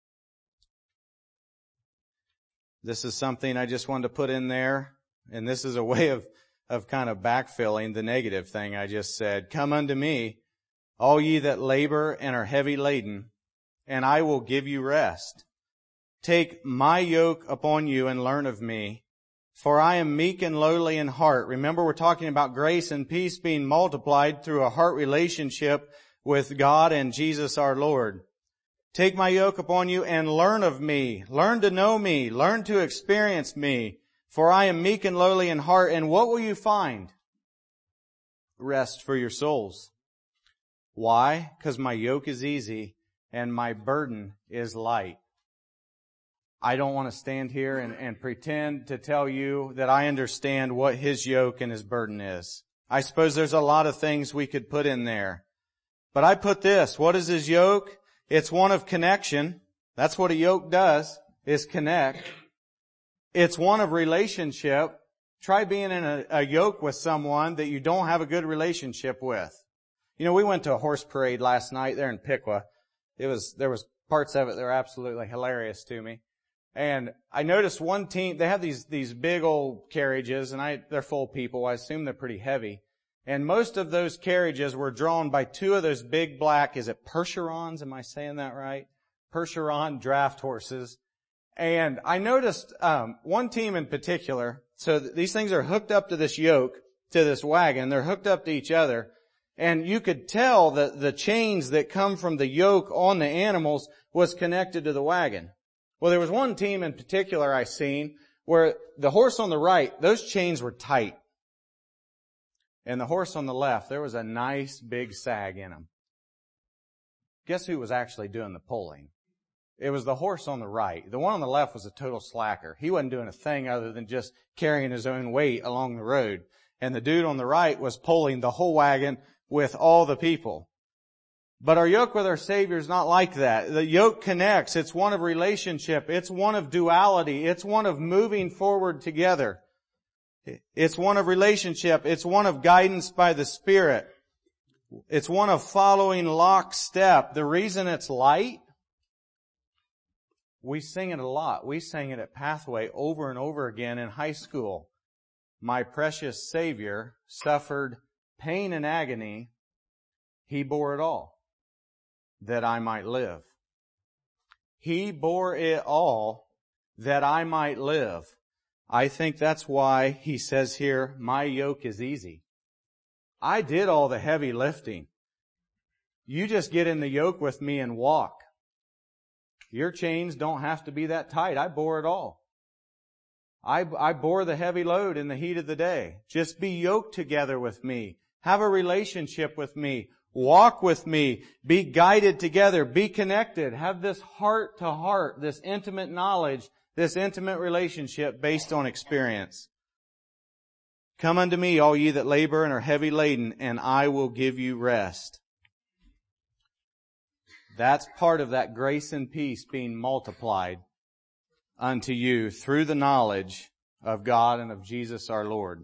This is something I just wanted to put in there, and this is a way of, of kind of backfilling the negative thing I just said. Come unto me, all ye that labor and are heavy laden, and I will give you rest. Take my yoke upon you and learn of me, for I am meek and lowly in heart. Remember, we're talking about grace and peace being multiplied through a heart relationship with God and Jesus our Lord. Take my yoke upon you and learn of me. Learn to know me. Learn to experience me. For I am meek and lowly in heart. And what will you find? Rest for your souls. Why? Because my yoke is easy and my burden is light. I don't want to stand here and, and pretend to tell you that I understand what His yoke and His burden is. I suppose there's a lot of things we could put in there. But I put this, what is His yoke? It's one of connection. That's what a yoke does, is connect. It's one of relationship. Try being in a, a yoke with someone that you don't have a good relationship with. You know, we went to a horse parade last night there in Piqua. It was, there was parts of it that were absolutely hilarious to me. And I noticed one team, they have these, these big old carriages, and I, they're full of people. I assume they're pretty heavy. And most of those carriages were drawn by two of those big black, is it Percherons? Am I saying that right? Percheron draft horses. And I noticed, um, one team in particular, so th- these things are hooked up to this yoke, to this wagon. They're hooked up to each other. And you could tell that the chains that come from the yoke on the animals was connected to the wagon. Well, there was one team in particular I seen where the horse on the right, those chains were tight. And the horse on the left, there was a nice big sag in them. Guess who was actually doing the pulling? It was the horse on the right. The one on the left was a total slacker. He wasn't doing a thing other than just carrying his own weight along the road. And the dude on the right was pulling the whole wagon with all the people. But our yoke with our Savior is not like that. The yoke connects. It's one of relationship. It's one of duality. It's one of moving forward together. It's one of relationship. It's one of guidance by the Spirit. It's one of following lockstep. The reason it's light, we sing it a lot. We sang it at Pathway over and over again in high school. My precious Savior suffered pain and agony. He bore it all, that I might live. He bore it all, that I might live. I think that's why he says here, my yoke is easy. I did all the heavy lifting. You just get in the yoke with me and walk. Your chains don't have to be that tight. I bore it all. I, I bore the heavy load in the heat of the day. Just be yoked together with me. Have a relationship with me. Walk with me. Be guided together. Be connected. Have this heart to heart, this intimate knowledge, this intimate relationship based on experience. Come unto me, all ye that labor and are heavy laden, and I will give you rest. That's part of that grace and peace being multiplied unto you through the knowledge of God and of Jesus our Lord.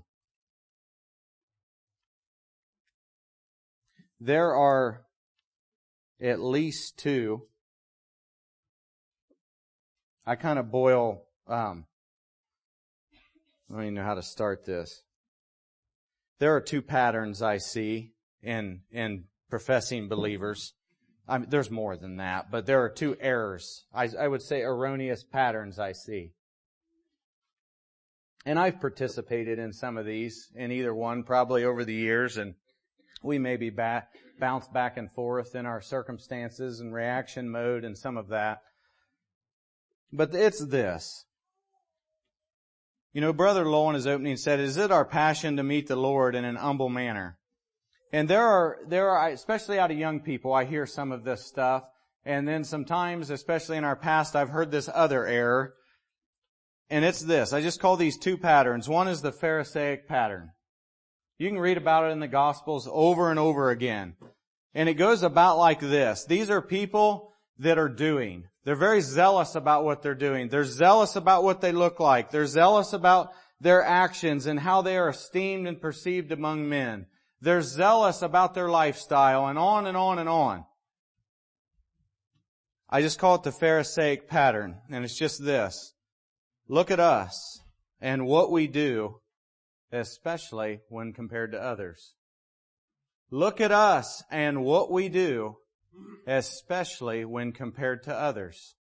There are at least two. I kind of boil, um, I don't even know how to start this. There are two patterns I see in, in professing believers. I mean, there's more than that, but there are two errors. I, I would say erroneous patterns I see. And I've participated in some of these, in either one probably over the years, and we may be back, bounce back and forth in our circumstances and reaction mode and some of that. But it's this. You know, Brother Lowell in his opening said, is it our passion to meet the Lord in an humble manner? And there are, there are, especially out of young people, I hear some of this stuff. And then sometimes, especially in our past, I've heard this other error. And it's this. I just call these two patterns. One is the Pharisaic pattern. You can read about it in the Gospels over and over again. And it goes about like this. These are people that are doing. They're very zealous about what they're doing. They're zealous about what they look like. They're zealous about their actions and how they are esteemed and perceived among men. They're zealous about their lifestyle, and on and on and on. I just call it the Pharisaic pattern, and it's just this. Look at us and what we do, especially when compared to others. Look at us and what we do, especially when compared to others.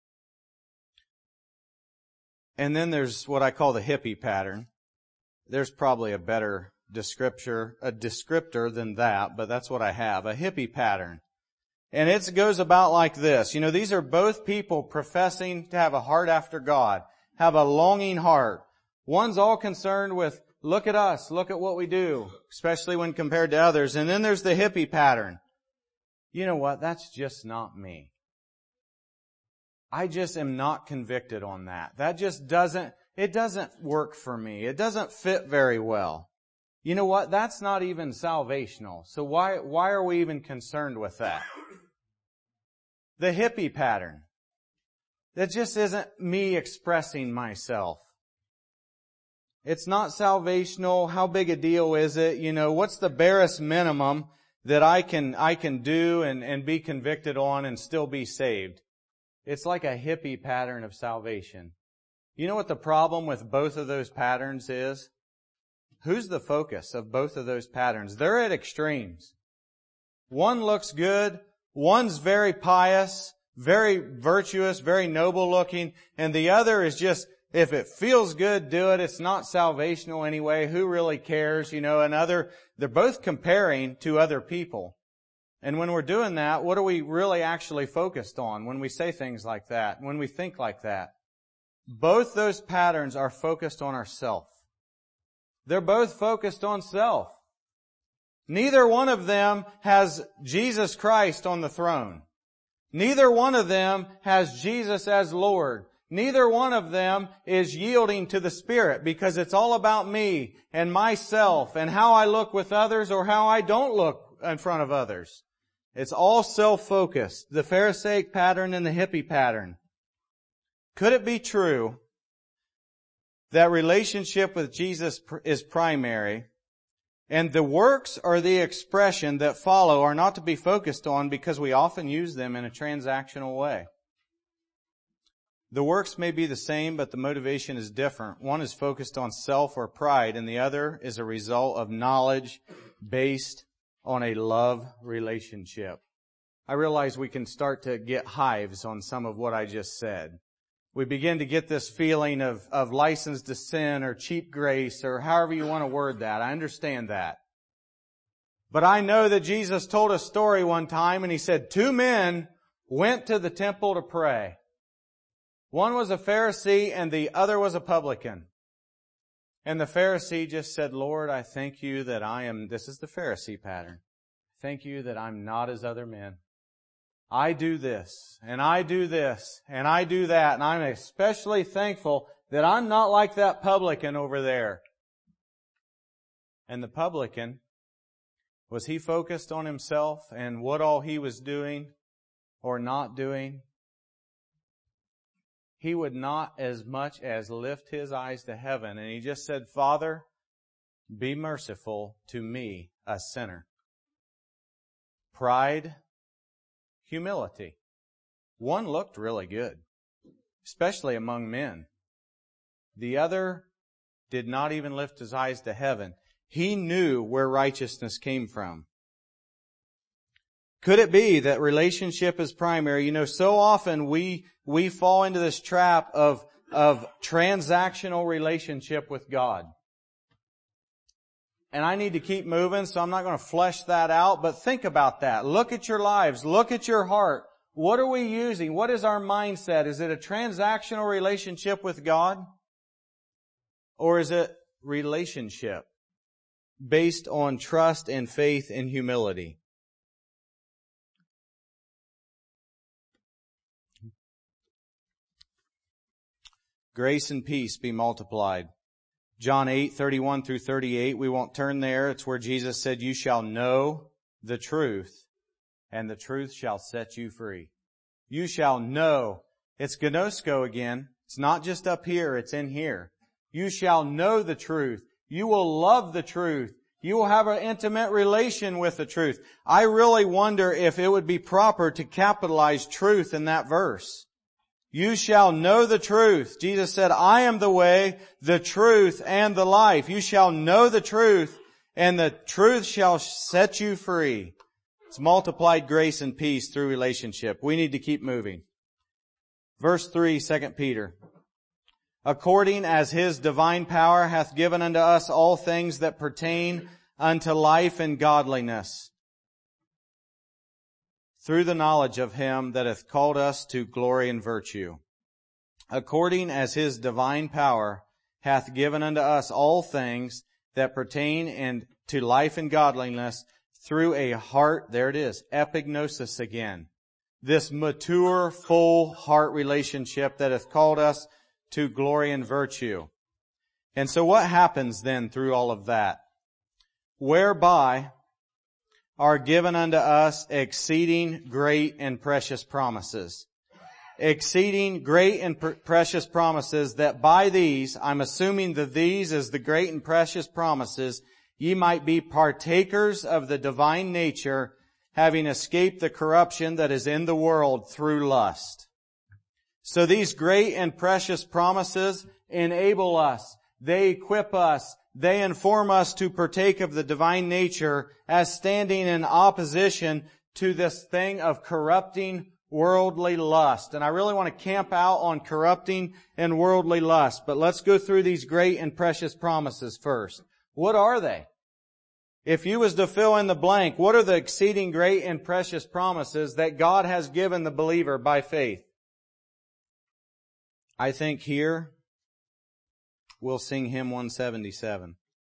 And then there's what I call the hippie pattern. There's probably a better descriptor, a descriptor than that, but that's what I have, a hippie pattern. And it goes about like this. You know, these are both people professing to have a heart after God, have a longing heart. One's all concerned with, look at us, look at what we do, especially when compared to others. And then there's the hippie pattern. You know what? That's just not me. I just am not convicted on that. That just doesn't, it doesn't work for me. It doesn't fit very well. You know what? That's not even salvational. So why, why are we even concerned with that? The hippie pattern. That just isn't me expressing myself. It's not salvational. How big a deal is it? You know, what's the barest minimum that I can, I can do and, and be convicted on and still be saved? It's like a hippie pattern of salvation. You know what the problem with both of those patterns is? Who's the focus of both of those patterns? They're at extremes. One looks good, one's very pious, very virtuous, very noble looking, and the other is just, if it feels good, do it. It's not salvational anyway. Who really cares? You know, another, they're both comparing to other people. And when we're doing that, what are we really actually focused on when we say things like that, when we think like that? Both those patterns are focused on ourself. They're both focused on self. Neither one of them has Jesus Christ on the throne. Neither one of them has Jesus as Lord. Neither one of them is yielding to the Spirit, because it's all about me and myself and how I look with others or how I don't look in front of others. It's all self-focused. The Pharisaic pattern and the hippie pattern. Could it be true that relationship with Jesus is primary, and the works or the expression that follow are not to be focused on because we often use them in a transactional way? The works may be the same, but the motivation is different. One is focused on self or pride, and the other is a result of knowledge based on a love relationship. I realize we can start to get hives on some of what I just said. We begin to get this feeling of, of license to sin or cheap grace or however you want to word that. I understand that. But I know that Jesus told a story one time and He said two men went to the temple to pray. One was a Pharisee and the other was a publican. And the Pharisee just said, Lord, I thank you that I am, this is the Pharisee pattern. Thank you that I'm not as other men. I do this, and I do this, and I do that, and I'm especially thankful that I'm not like that publican over there. And the publican, was he focused on himself and what all he was doing or not doing? He would not as much as lift his eyes to heaven, and he just said, Father, be merciful to me, a sinner. Pride, humility. One looked really good, especially among men. The other did not even lift his eyes to heaven. He knew where righteousness came from. Could it be that relationship is primary? You know, so often we, we fall into this trap of, of transactional relationship with God. And I need to keep moving, so I'm not going to flesh that out, but think about that. Look at your lives. Look at your heart. What are we using? What is our mindset? Is it a transactional relationship with God? Or is it relationship based on trust and faith and humility? Grace and peace be multiplied. John eight, thirty-one through thirty-eight, we won't turn there. It's where Jesus said, you shall know the truth, and the truth shall set you free. You shall know. It's gnosko again. It's not just up here, it's in here. You shall know the truth. You will love the truth. You will have an intimate relation with the truth. I really wonder if it would be proper to capitalize truth in that verse. You shall know the truth. Jesus said, I am the way, the truth, and the life. You shall know the truth, and the truth shall set you free. It's multiplied grace and peace through relationship. We need to keep moving. Verse three, Second Peter. According as His divine power hath given unto us all things that pertain unto life and godliness, through the knowledge of Him that hath called us to glory and virtue. According as His divine power hath given unto us all things that pertain and to life and godliness, through a heart, there it is, epignosis again. This mature, full heart relationship that hath called us to glory and virtue. And so what happens then through all of that? Whereby are given unto us exceeding great and precious promises. exceeding great and pr- precious promises, that by these, I'm assuming that these is the great and precious promises, ye might be partakers of the divine nature, having escaped the corruption that is in the world through lust. So these great and precious promises enable us. They equip us. They inform us to partake of the divine nature as standing in opposition to this thing of corrupting worldly lust. And I really want to camp out on corrupting and worldly lust. But let's go through these great and precious promises first. What are they? If you was to fill in the blank, what are the exceeding great and precious promises that God has given the believer by faith? I think here we'll sing hymn one seventy-seven.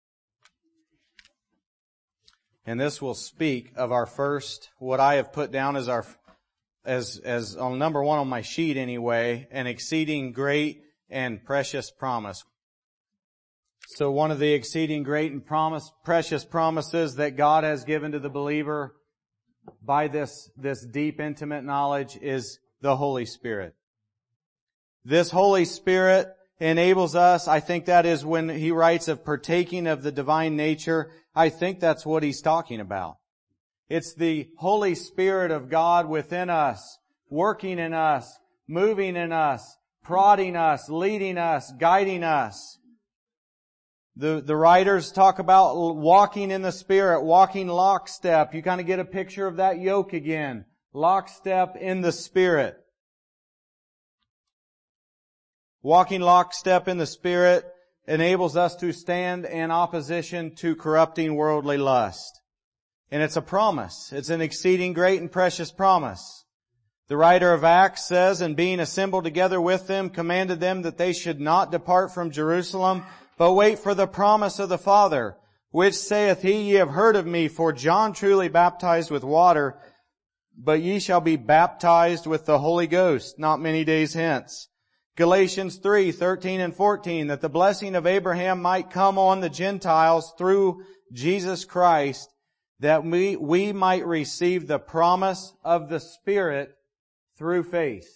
And this will speak of our first, what I have put down as our, as, as on number one on my sheet anyway, an exceeding great and precious promise. So one of the exceeding great and promise, precious promises that God has given to the believer by this, this deep, intimate knowledge is the Holy Spirit. This Holy Spirit enables us, I think that is when he writes of partaking of the divine nature, I think that's what he's talking about. It's the Holy Spirit of God within us, working in us, moving in us, prodding us, leading us, guiding us. The, the writers talk about walking in the Spirit, walking lockstep. You kind of get a picture of that yoke again. Lockstep in the Spirit. Walking lockstep in the Spirit enables us to stand in opposition to corrupting worldly lust. And it's a promise. It's an exceeding great and precious promise. The writer of Acts says, and being assembled together with them, commanded them that they should not depart from Jerusalem, but wait for the promise of the Father, which saith he, ye have heard of me, for John truly baptized with water, but ye shall be baptized with the Holy Ghost not many days hence. Galatians three, thirteen and fourteen, that the blessing of Abraham might come on the Gentiles through Jesus Christ, that we, we might receive the promise of the Spirit through faith.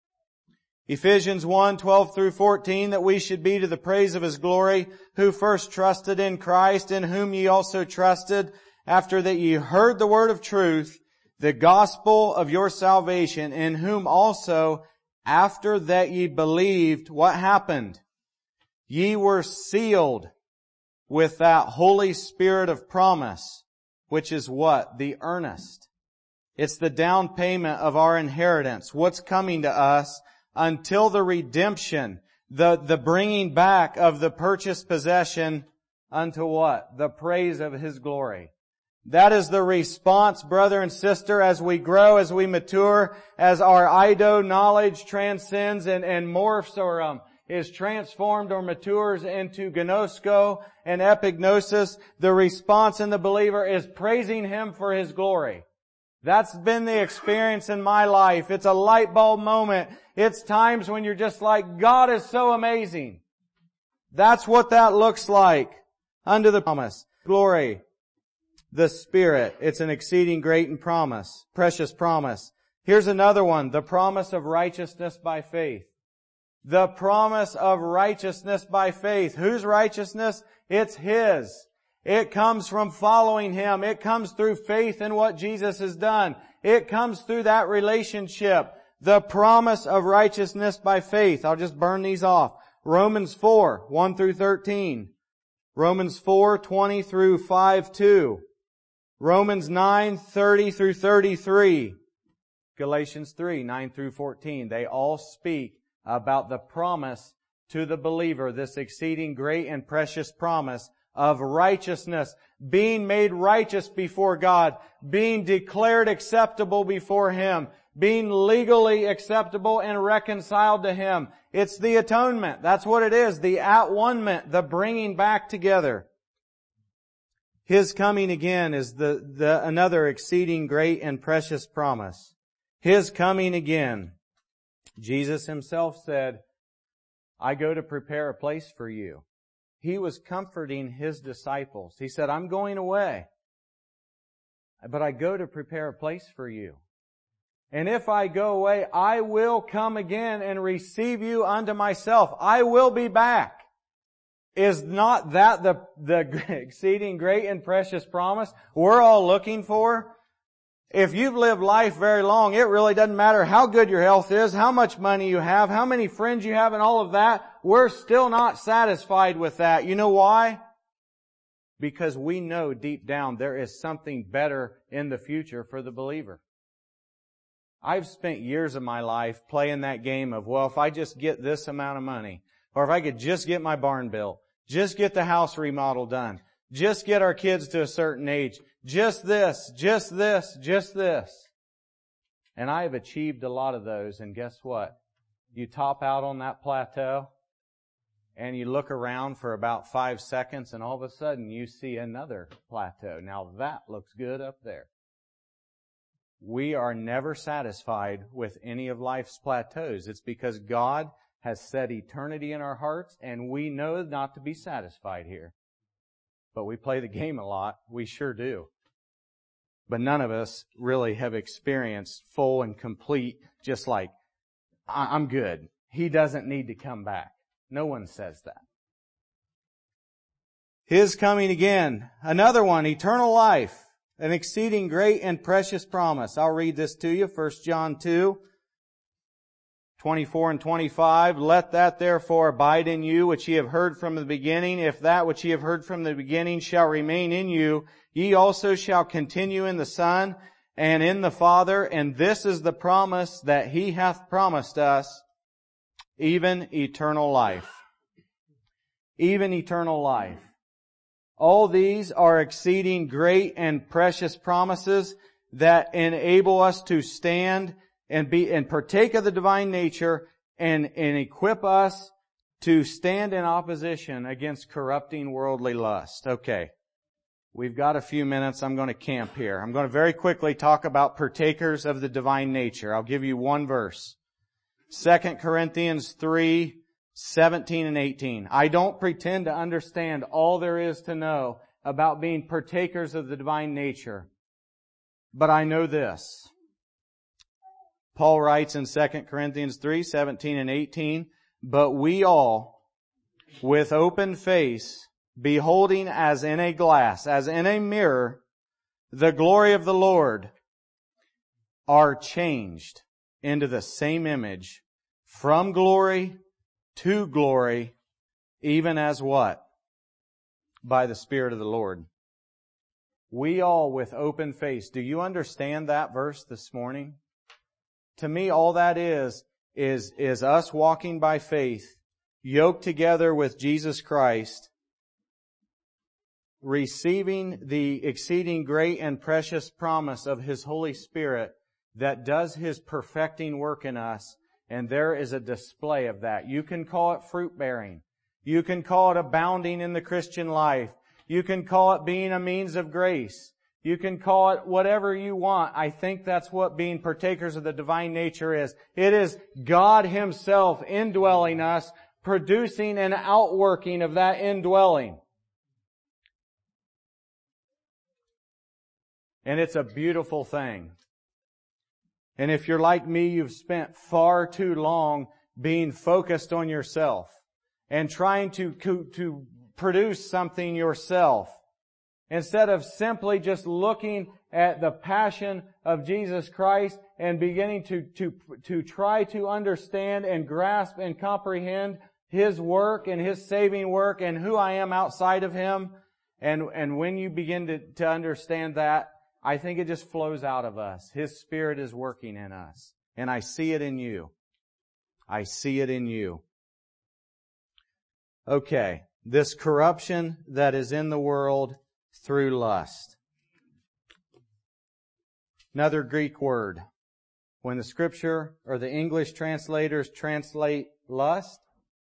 Ephesians one, twelve through fourteen, that we should be to the praise of His glory, who first trusted in Christ, in whom ye also trusted, after that ye heard the word of truth, the gospel of your salvation, in whom also, after that ye believed, what happened? Ye were sealed with that Holy Spirit of promise, which is what? The earnest. It's the down payment of our inheritance. What's coming to us until the redemption, the, the bringing back of the purchased possession unto what? The praise of His glory. That is the response, brother and sister, as we grow, as we mature, as our Ido knowledge transcends and, and morphs or um, is transformed or matures into gnosko and epignosis. The response in the believer is praising Him for His glory. That's been the experience in my life. It's a light bulb moment. It's times when you're just like, God is so amazing. That's what that looks like under the promise. Glory. The Spirit. It's an exceeding great and promise, precious promise. Here's another one. The promise of righteousness by faith. The promise of righteousness by faith. Whose righteousness? It's His. It comes from following Him. It comes through faith in what Jesus has done. It comes through that relationship. The promise of righteousness by faith. I'll just burn these off. Romans four, one through thirteen. Romans four, twenty through five, two. Romans nine, thirty through thirty-three. Galatians three, nine through fourteen. They all speak about the promise to the believer, this exceeding great and precious promise of righteousness, being made righteous before God, being declared acceptable before Him, being legally acceptable and reconciled to Him. It's the atonement. That's what it is. The at-one-ment, the bringing back together. His coming again is the, the, another exceeding great and precious promise. His coming again. Jesus Himself said, I go to prepare a place for you. He was comforting His disciples. He said, I'm going away, but I go to prepare a place for you. And if I go away, I will come again and receive you unto myself. I will be back. Is not that the, the exceeding great and precious promise we're all looking for? If you've lived life very long, it really doesn't matter how good your health is, how much money you have, how many friends you have, and all of that. We're still not satisfied with that. You know why? Because we know deep down there is something better in the future for the believer. I've spent years of my life playing that game of, well, if I just get this amount of money, or if I could just get my barn built, just get the house remodel done, just get our kids to a certain age, just this, just this, just this. And I have achieved a lot of those, and guess what? You top out on that plateau, and you look around for about five seconds, and all of a sudden you see another plateau. Now that looks good up there. We are never satisfied with any of life's plateaus. It's because God has set eternity in our hearts, and we know not to be satisfied here. But we play the game a lot. We sure do. But none of us really have experienced full and complete, just like, I'm good. He doesn't need to come back. No one says that. His coming again. Another one, eternal life. An exceeding great and precious promise. I'll read this to you. First John two, twenty-four and twenty-five. Let that therefore abide in you which ye have heard from the beginning. If that which ye have heard from the beginning shall remain in you, ye also shall continue in the Son and in the Father. And this is the promise that He hath promised us, even eternal life. Even eternal life. All these are exceeding great and precious promises that enable us to stand and be and partake of the divine nature and, and equip us to stand in opposition against corrupting worldly lust. Okay. We've got a few minutes. I'm going to camp here. I'm going to very quickly talk about partakers of the divine nature. I'll give you one verse. Second Corinthians three, seventeen and eighteen. I don't pretend to understand all there is to know about being partakers of the divine nature, but I know this. Paul writes in Second Corinthians three, seventeen and eighteen, but we all, with open face, beholding as in a glass, as in a mirror, the glory of the Lord, are changed into the same image from glory to glory, even as what? By the Spirit of the Lord. We all with open face. Do you understand that verse this morning? To me, all that is, is, is us walking by faith, yoked together with Jesus Christ, receiving the exceeding great and precious promise of His Holy Spirit that does His perfecting work in us. And there is a display of that. You can call it fruit bearing. You can call it abounding in the Christian life. You can call it being a means of grace. You can call it whatever you want. I think that's what being partakers of the divine nature is. It is God Himself indwelling us, producing an outworking of that indwelling. And it's a beautiful thing. And if you're like me, you've spent far too long being focused on yourself and trying to, to, to produce something yourself instead of simply just looking at the passion of Jesus Christ and beginning to, to, to try to understand and grasp and comprehend His work and His saving work and who I am outside of Him. And, and when you begin to, to understand that, I think it just flows out of us. His Spirit is working in us. And I see it in you. I see it in you. Okay. This corruption that is in the world through lust. Another Greek word. When the Scripture or the English translators translate lust,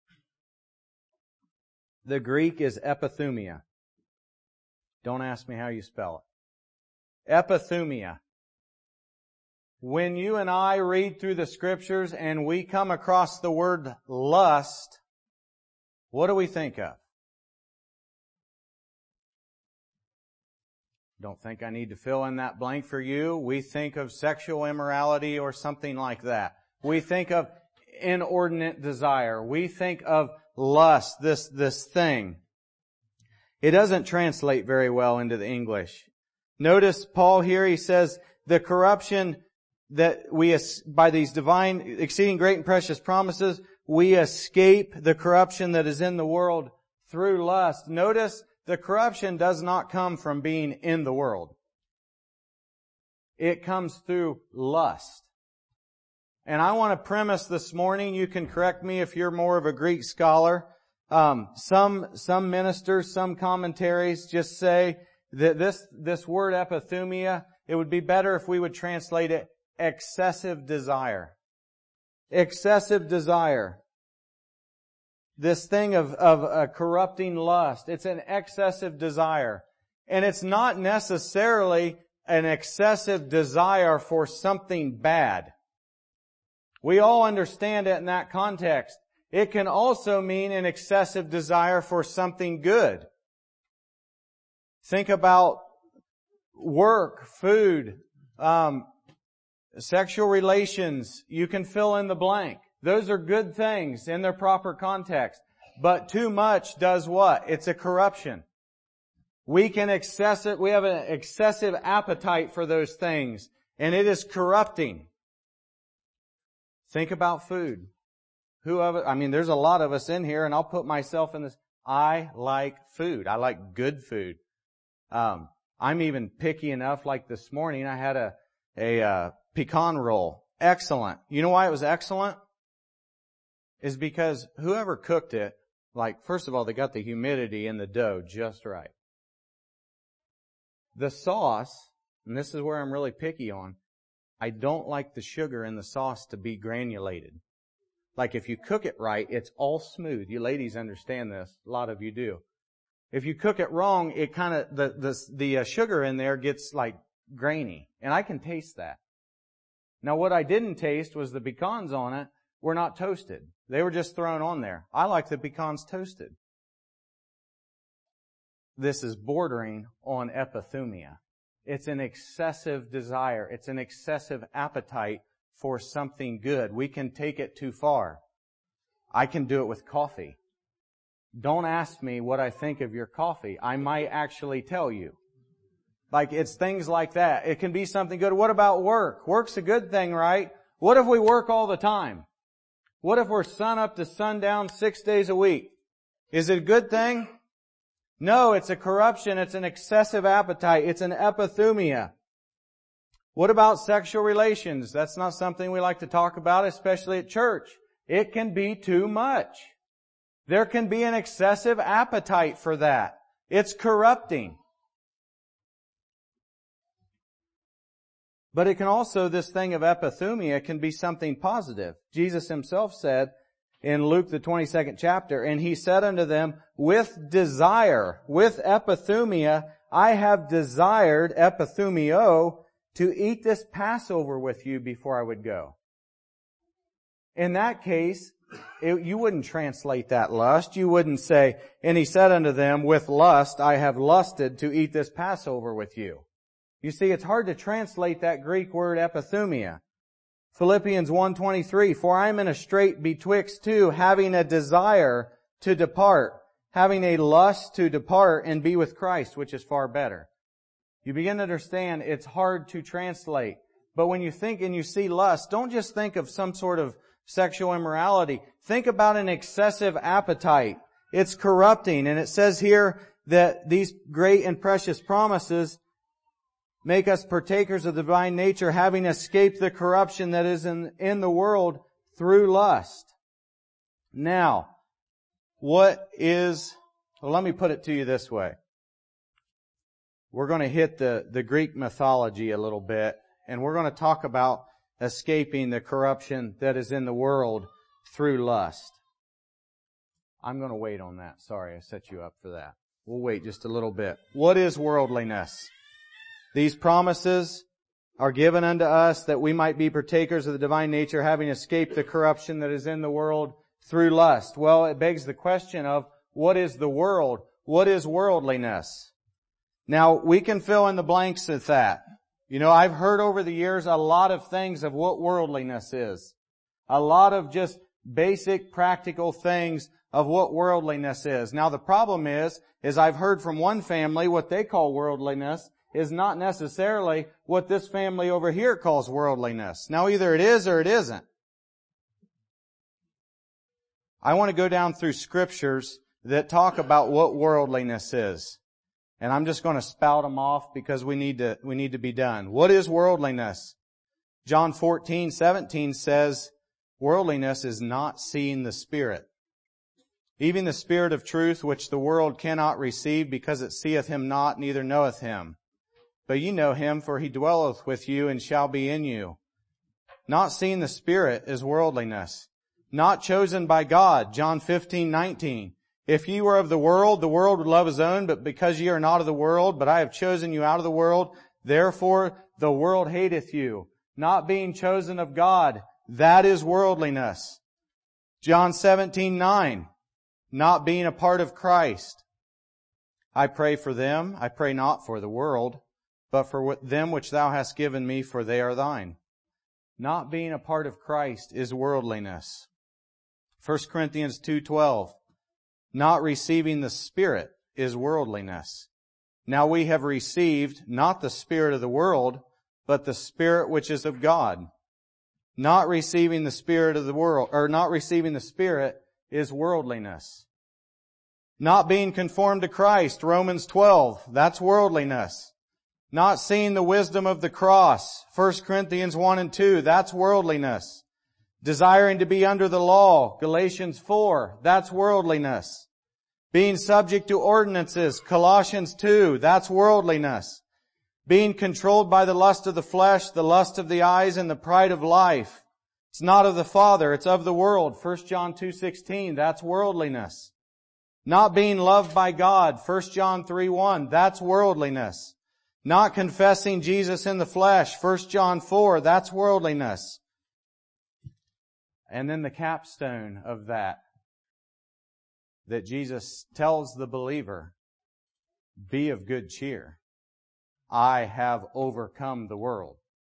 the Greek is epithumia. Don't ask me how you spell it. Epithumia. When you and I read through the Scriptures and we come across the word lust, what do we think of? Don't think I need to fill in that blank for you. We think of sexual immorality or something like that. We think of inordinate desire. We think of lust, this, this thing. It doesn't translate very well into the English. Notice Paul here, he says, the corruption that we, by these divine, exceeding great and precious promises, we escape the corruption that is in the world through lust. Notice the corruption does not come from being in the world. It comes through lust. And I want to premise this morning, you can correct me if you're more of a Greek scholar. Um, some, some ministers, some commentaries just say that this, this word epithumia, it would be better if we would translate it excessive desire. Excessive desire. This thing of, of a corrupting lust. It's an excessive desire. And it's not necessarily an excessive desire for something bad. We all understand it in that context. It can also mean an excessive desire for something good. Think about work, food, um, sexual relations. You can fill in the blank. Those are good things in their proper context. But too much does what? It's a corruption. We can excess it. We have an excessive appetite for those things, and it is corrupting. Think about food. Who of it? I mean, there's a lot of us in here, and I'll put myself in this. I like food. I like good food. Um, I'm even picky enough. Like this morning, I had a a uh, pecan roll. Excellent. You know why it was excellent? Is because whoever cooked it, like, first of all, they got the humidity in the dough just right. The sauce, and this is where I'm really picky on, I don't like the sugar in the sauce to be granulated. Like if you cook it right, it's all smooth. You ladies understand this. A lot of you do. If you cook it wrong, it kind of, the, the, the uh, sugar in there gets like grainy. And I can taste that. Now what I didn't taste was the pecans on it were not toasted. They were just thrown on there. I like the pecans toasted. This is bordering on epithumia. It's an excessive desire. It's an excessive appetite for something good. We can take it too far. I can do it with coffee. Don't ask me what I think of your coffee. I might actually tell you. Like, it's things like that. It can be something good. What about work? Work's a good thing, right? What if we work all the time? What if we're sun up to sundown six days a week? Is it a good thing? No, it's a corruption. It's an excessive appetite. It's an epithumia. What about sexual relations? That's not something we like to talk about, especially at church. It can be too much. There can be an excessive appetite for that. It's corrupting. But it can also, this thing of epithumia can be something positive. Jesus Himself said in Luke the twenty-second chapter, and He said unto them, with desire, with epithumia, I have desired, epithumio, to eat this Passover with you before I would go. In that case, it, you wouldn't translate that lust. You wouldn't say, and He said unto them, with lust I have lusted to eat this Passover with you. You see, it's hard to translate that Greek word epithumia. Philippians one twenty-three, for I am in a strait betwixt two, having a desire to depart, having a lust to depart and be with Christ, which is far better. You begin to understand it's hard to translate. But when you think and you see lust, don't just think of some sort of sexual immorality. Think about an excessive appetite. It's corrupting. And it says here that these great and precious promises make us partakers of the divine nature, having escaped the corruption that is in, in the world through lust. Now, what is, well, let me put it to you this way. We're going to hit the, the Greek mythology a little bit, and we're going to talk about escaping the corruption that is in the world through lust. I'm going to wait on that. Sorry, I set you up for that. We'll wait just a little bit. What is worldliness? These promises are given unto us that we might be partakers of the divine nature, having escaped the corruption that is in the world through lust. Well, it begs the question of, what is the world? What is worldliness? Now, we can fill in the blanks with that. You know, I've heard over the years a lot of things of what worldliness is. A lot of just basic practical things of what worldliness is. Now, the problem is, is I've heard from one family what they call worldliness is not necessarily what this family over here calls worldliness. Now, either it is or it isn't. I want to go down through scriptures that talk about what worldliness is. And I'm just going to spout them off because we need to, we need to be done. What is worldliness? John fourteen seventeen says, worldliness is not seeing the Spirit. Even the Spirit of truth, which the world cannot receive because it seeth him not, neither knoweth him. But ye know him, for he dwelleth with you and shall be in you. Not seeing the Spirit is worldliness. Not chosen by God, John fifteen nineteen. If ye were of the world, the world would love his own, but because ye are not of the world, but I have chosen you out of the world, therefore the world hateth you. Not being chosen of God, that is worldliness. John seventeen nine. Not being a part of Christ. I pray for them, I pray not for the world, but for them which thou hast given me, for they are thine. Not being a part of Christ is worldliness. First Corinthians two twelve. Not receiving the Spirit is worldliness. Now we have received not the spirit of the world, but the Spirit which is of God. Not receiving the spirit of the world, or not receiving the Spirit is worldliness. Not being conformed to Christ, Romans twelve, that's worldliness. Not seeing the wisdom of the cross, First Corinthians one and two, that's worldliness. Desiring to be under the law, Galatians four, that's worldliness. Being subject to ordinances, Colossians two, that's worldliness. Being controlled by the lust of the flesh, the lust of the eyes, and the pride of life. It's not of the Father, it's of the world, First John two sixteen, that's worldliness. Not being loved by God, First John three one, that's worldliness. Not confessing Jesus in the flesh, First John four, that's worldliness. And then the capstone of that, that Jesus tells the believer, be of good cheer. I have overcome the world.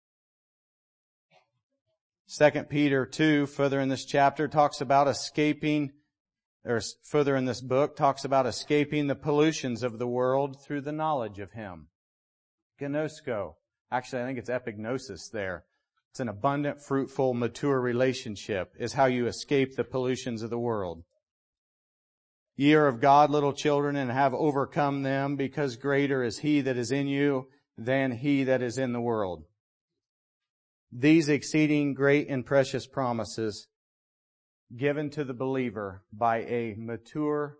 Second Peter two, further in this chapter, talks about escaping, or further in this book, talks about escaping the pollutions of the world through the knowledge of Him. Gnosko. Actually, I think it's epignosis there. It's an abundant, fruitful, mature relationship is how you escape the pollutions of the world. Ye are of God, little children, and have overcome them, because greater is He that is in you than he that is in the world. These exceeding great and precious promises given to the believer by a mature,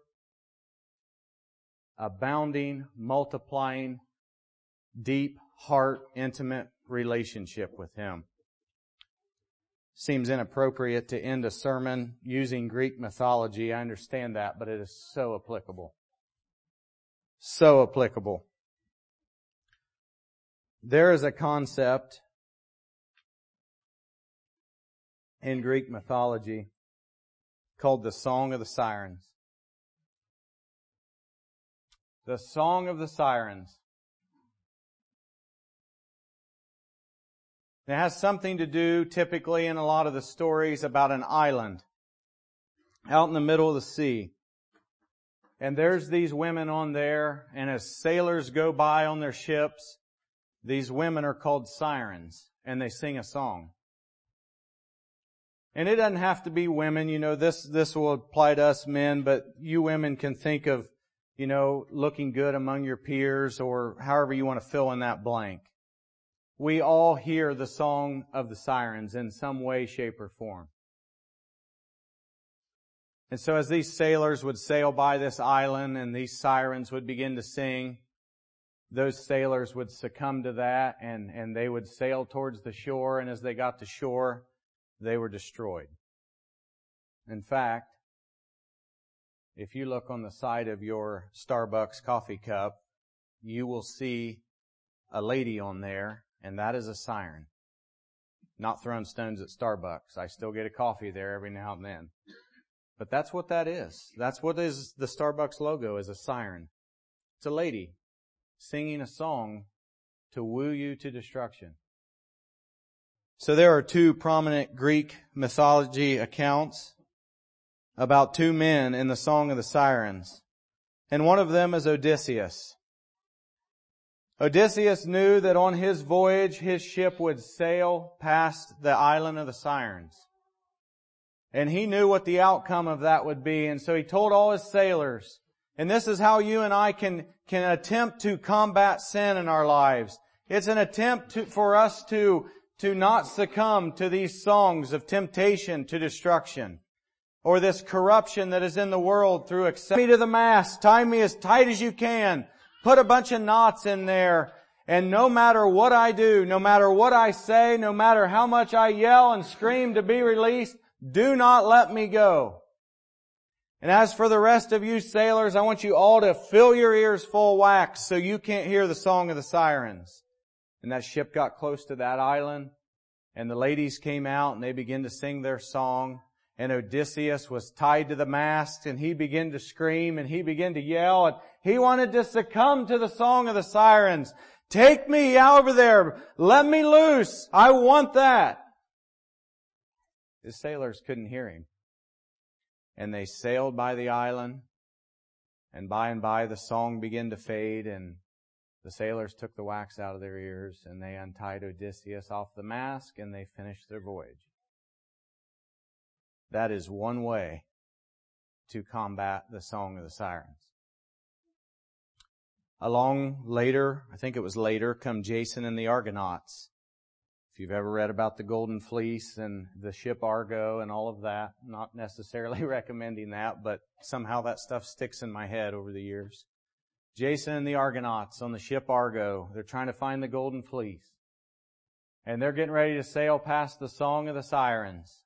abounding, multiplying, deep, heart, intimate relationship with Him. Seems inappropriate to end a sermon using Greek mythology. I understand that, but it is so applicable. So applicable. There is a concept in Greek mythology called the Song of the Sirens. The Song of the Sirens. It has something to do, typically in a lot of the stories, about an island out in the middle of the sea. And there's these women on there, and as sailors go by on their ships, these women are called sirens, and they sing a song. And it doesn't have to be women, you know, this, this will apply to us men, but you women can think of, you know, looking good among your peers, or however you want to fill in that blank. We all hear the song of the sirens in some way, shape, or form. And so as these sailors would sail by this island and these sirens would begin to sing, those sailors would succumb to that and, and they would sail towards the shore, and as they got to shore, they were destroyed. In fact, if you look on the side of your Starbucks coffee cup, you will see a lady on there, and that is a siren. Not throwing stones at Starbucks. I still get a coffee there every now and then. But that's what that is. That's what is the Starbucks logo, is a siren. It's a lady. singing a song to woo you to destruction. So there are two prominent Greek mythology accounts about two men in the Song of the Sirens. And one of them is Odysseus. Odysseus knew that on his voyage his ship would sail past the island of the Sirens. And he knew what the outcome of that would be. And so he told all his sailors, and this is how you and I can, can attempt to combat sin in our lives. It's an attempt to, for us to, to not succumb to these songs of temptation to destruction, or this corruption that is in the world through accept me to the mast, tie me as tight as you can, put a bunch of knots in there, and no matter what I do, no matter what I say, no matter how much I yell and scream to be released, do not let me go. And as for the rest of you sailors, I want you all to fill your ears full of wax so you can't hear the Song of the Sirens. And that ship got close to that island, and the ladies came out and they began to sing their song. And Odysseus was tied to the mast, and he began to scream and he began to yell, and he wanted to succumb to the Song of the Sirens. Take me over there. Let me loose. I want that. The sailors couldn't hear him. And they sailed by the island, and by and by the song began to fade, and the sailors took the wax out of their ears, and they untied Odysseus off the mast, and they finished their voyage. That is one way to combat the Song of the Sirens. Along later, I think it was later, come Jason and the Argonauts. If you've ever read about the Golden Fleece and the ship Argo and all of that, not necessarily recommending that, but somehow that stuff sticks in my head over the years. Jason and the Argonauts on the ship Argo, they're trying to find the Golden Fleece. And they're getting ready to sail past the Song of the Sirens.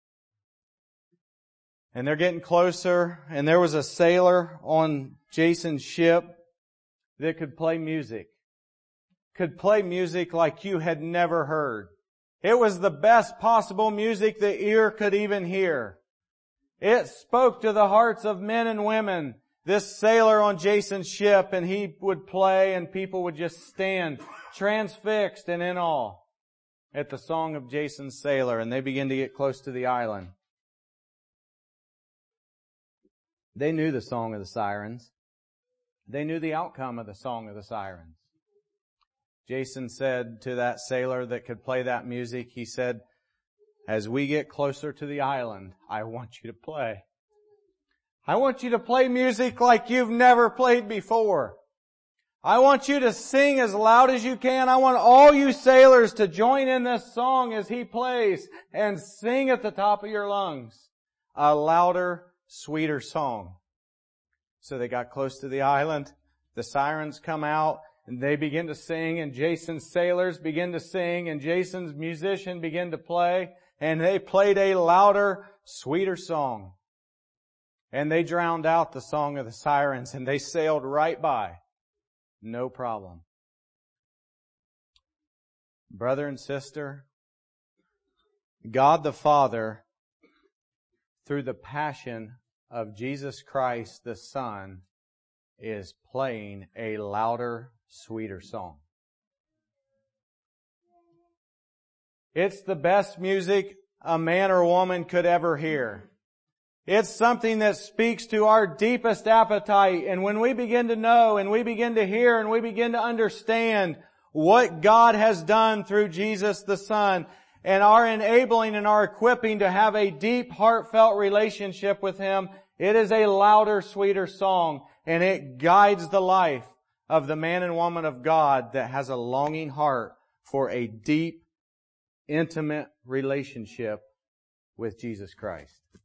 And they're getting closer, and there was a sailor on Jason's ship that could play music. Could play music like you had never heard. It was the best possible music the ear could even hear. It spoke to the hearts of men and women. This sailor on Jason's ship, and he would play, and people would just stand transfixed and in awe at the song of Jason's sailor, and they begin to get close to the island. They knew the Song of the Sirens. They knew the outcome of the Song of the Sirens. Jason said to that sailor that could play that music, he said, as we get closer to the island, I want you to play. I want you to play music like you've never played before. I want you to sing as loud as you can. I want all you sailors to join in this song as he plays and sing at the top of your lungs a louder, sweeter song. So they got close to the island. The sirens come out and they begin to sing, and Jason's sailors begin to sing, and Jason's musician begin to play, and they played a louder, sweeter song. And they drowned out the Song of the Sirens, and they sailed right by. No problem. Brother and sister, God the Father, through the passion of Jesus Christ the Son, is playing a louder, sweeter song. It's the best music a man or woman could ever hear. It's something that speaks to our deepest appetite. And when we begin to know and we begin to hear and we begin to understand what God has done through Jesus the Son, and our enabling and our equipping to have a deep, heartfelt relationship with Him, it is a louder, sweeter song, and it guides the life of the man and woman of God that has a longing heart for a deep, intimate relationship with Jesus Christ.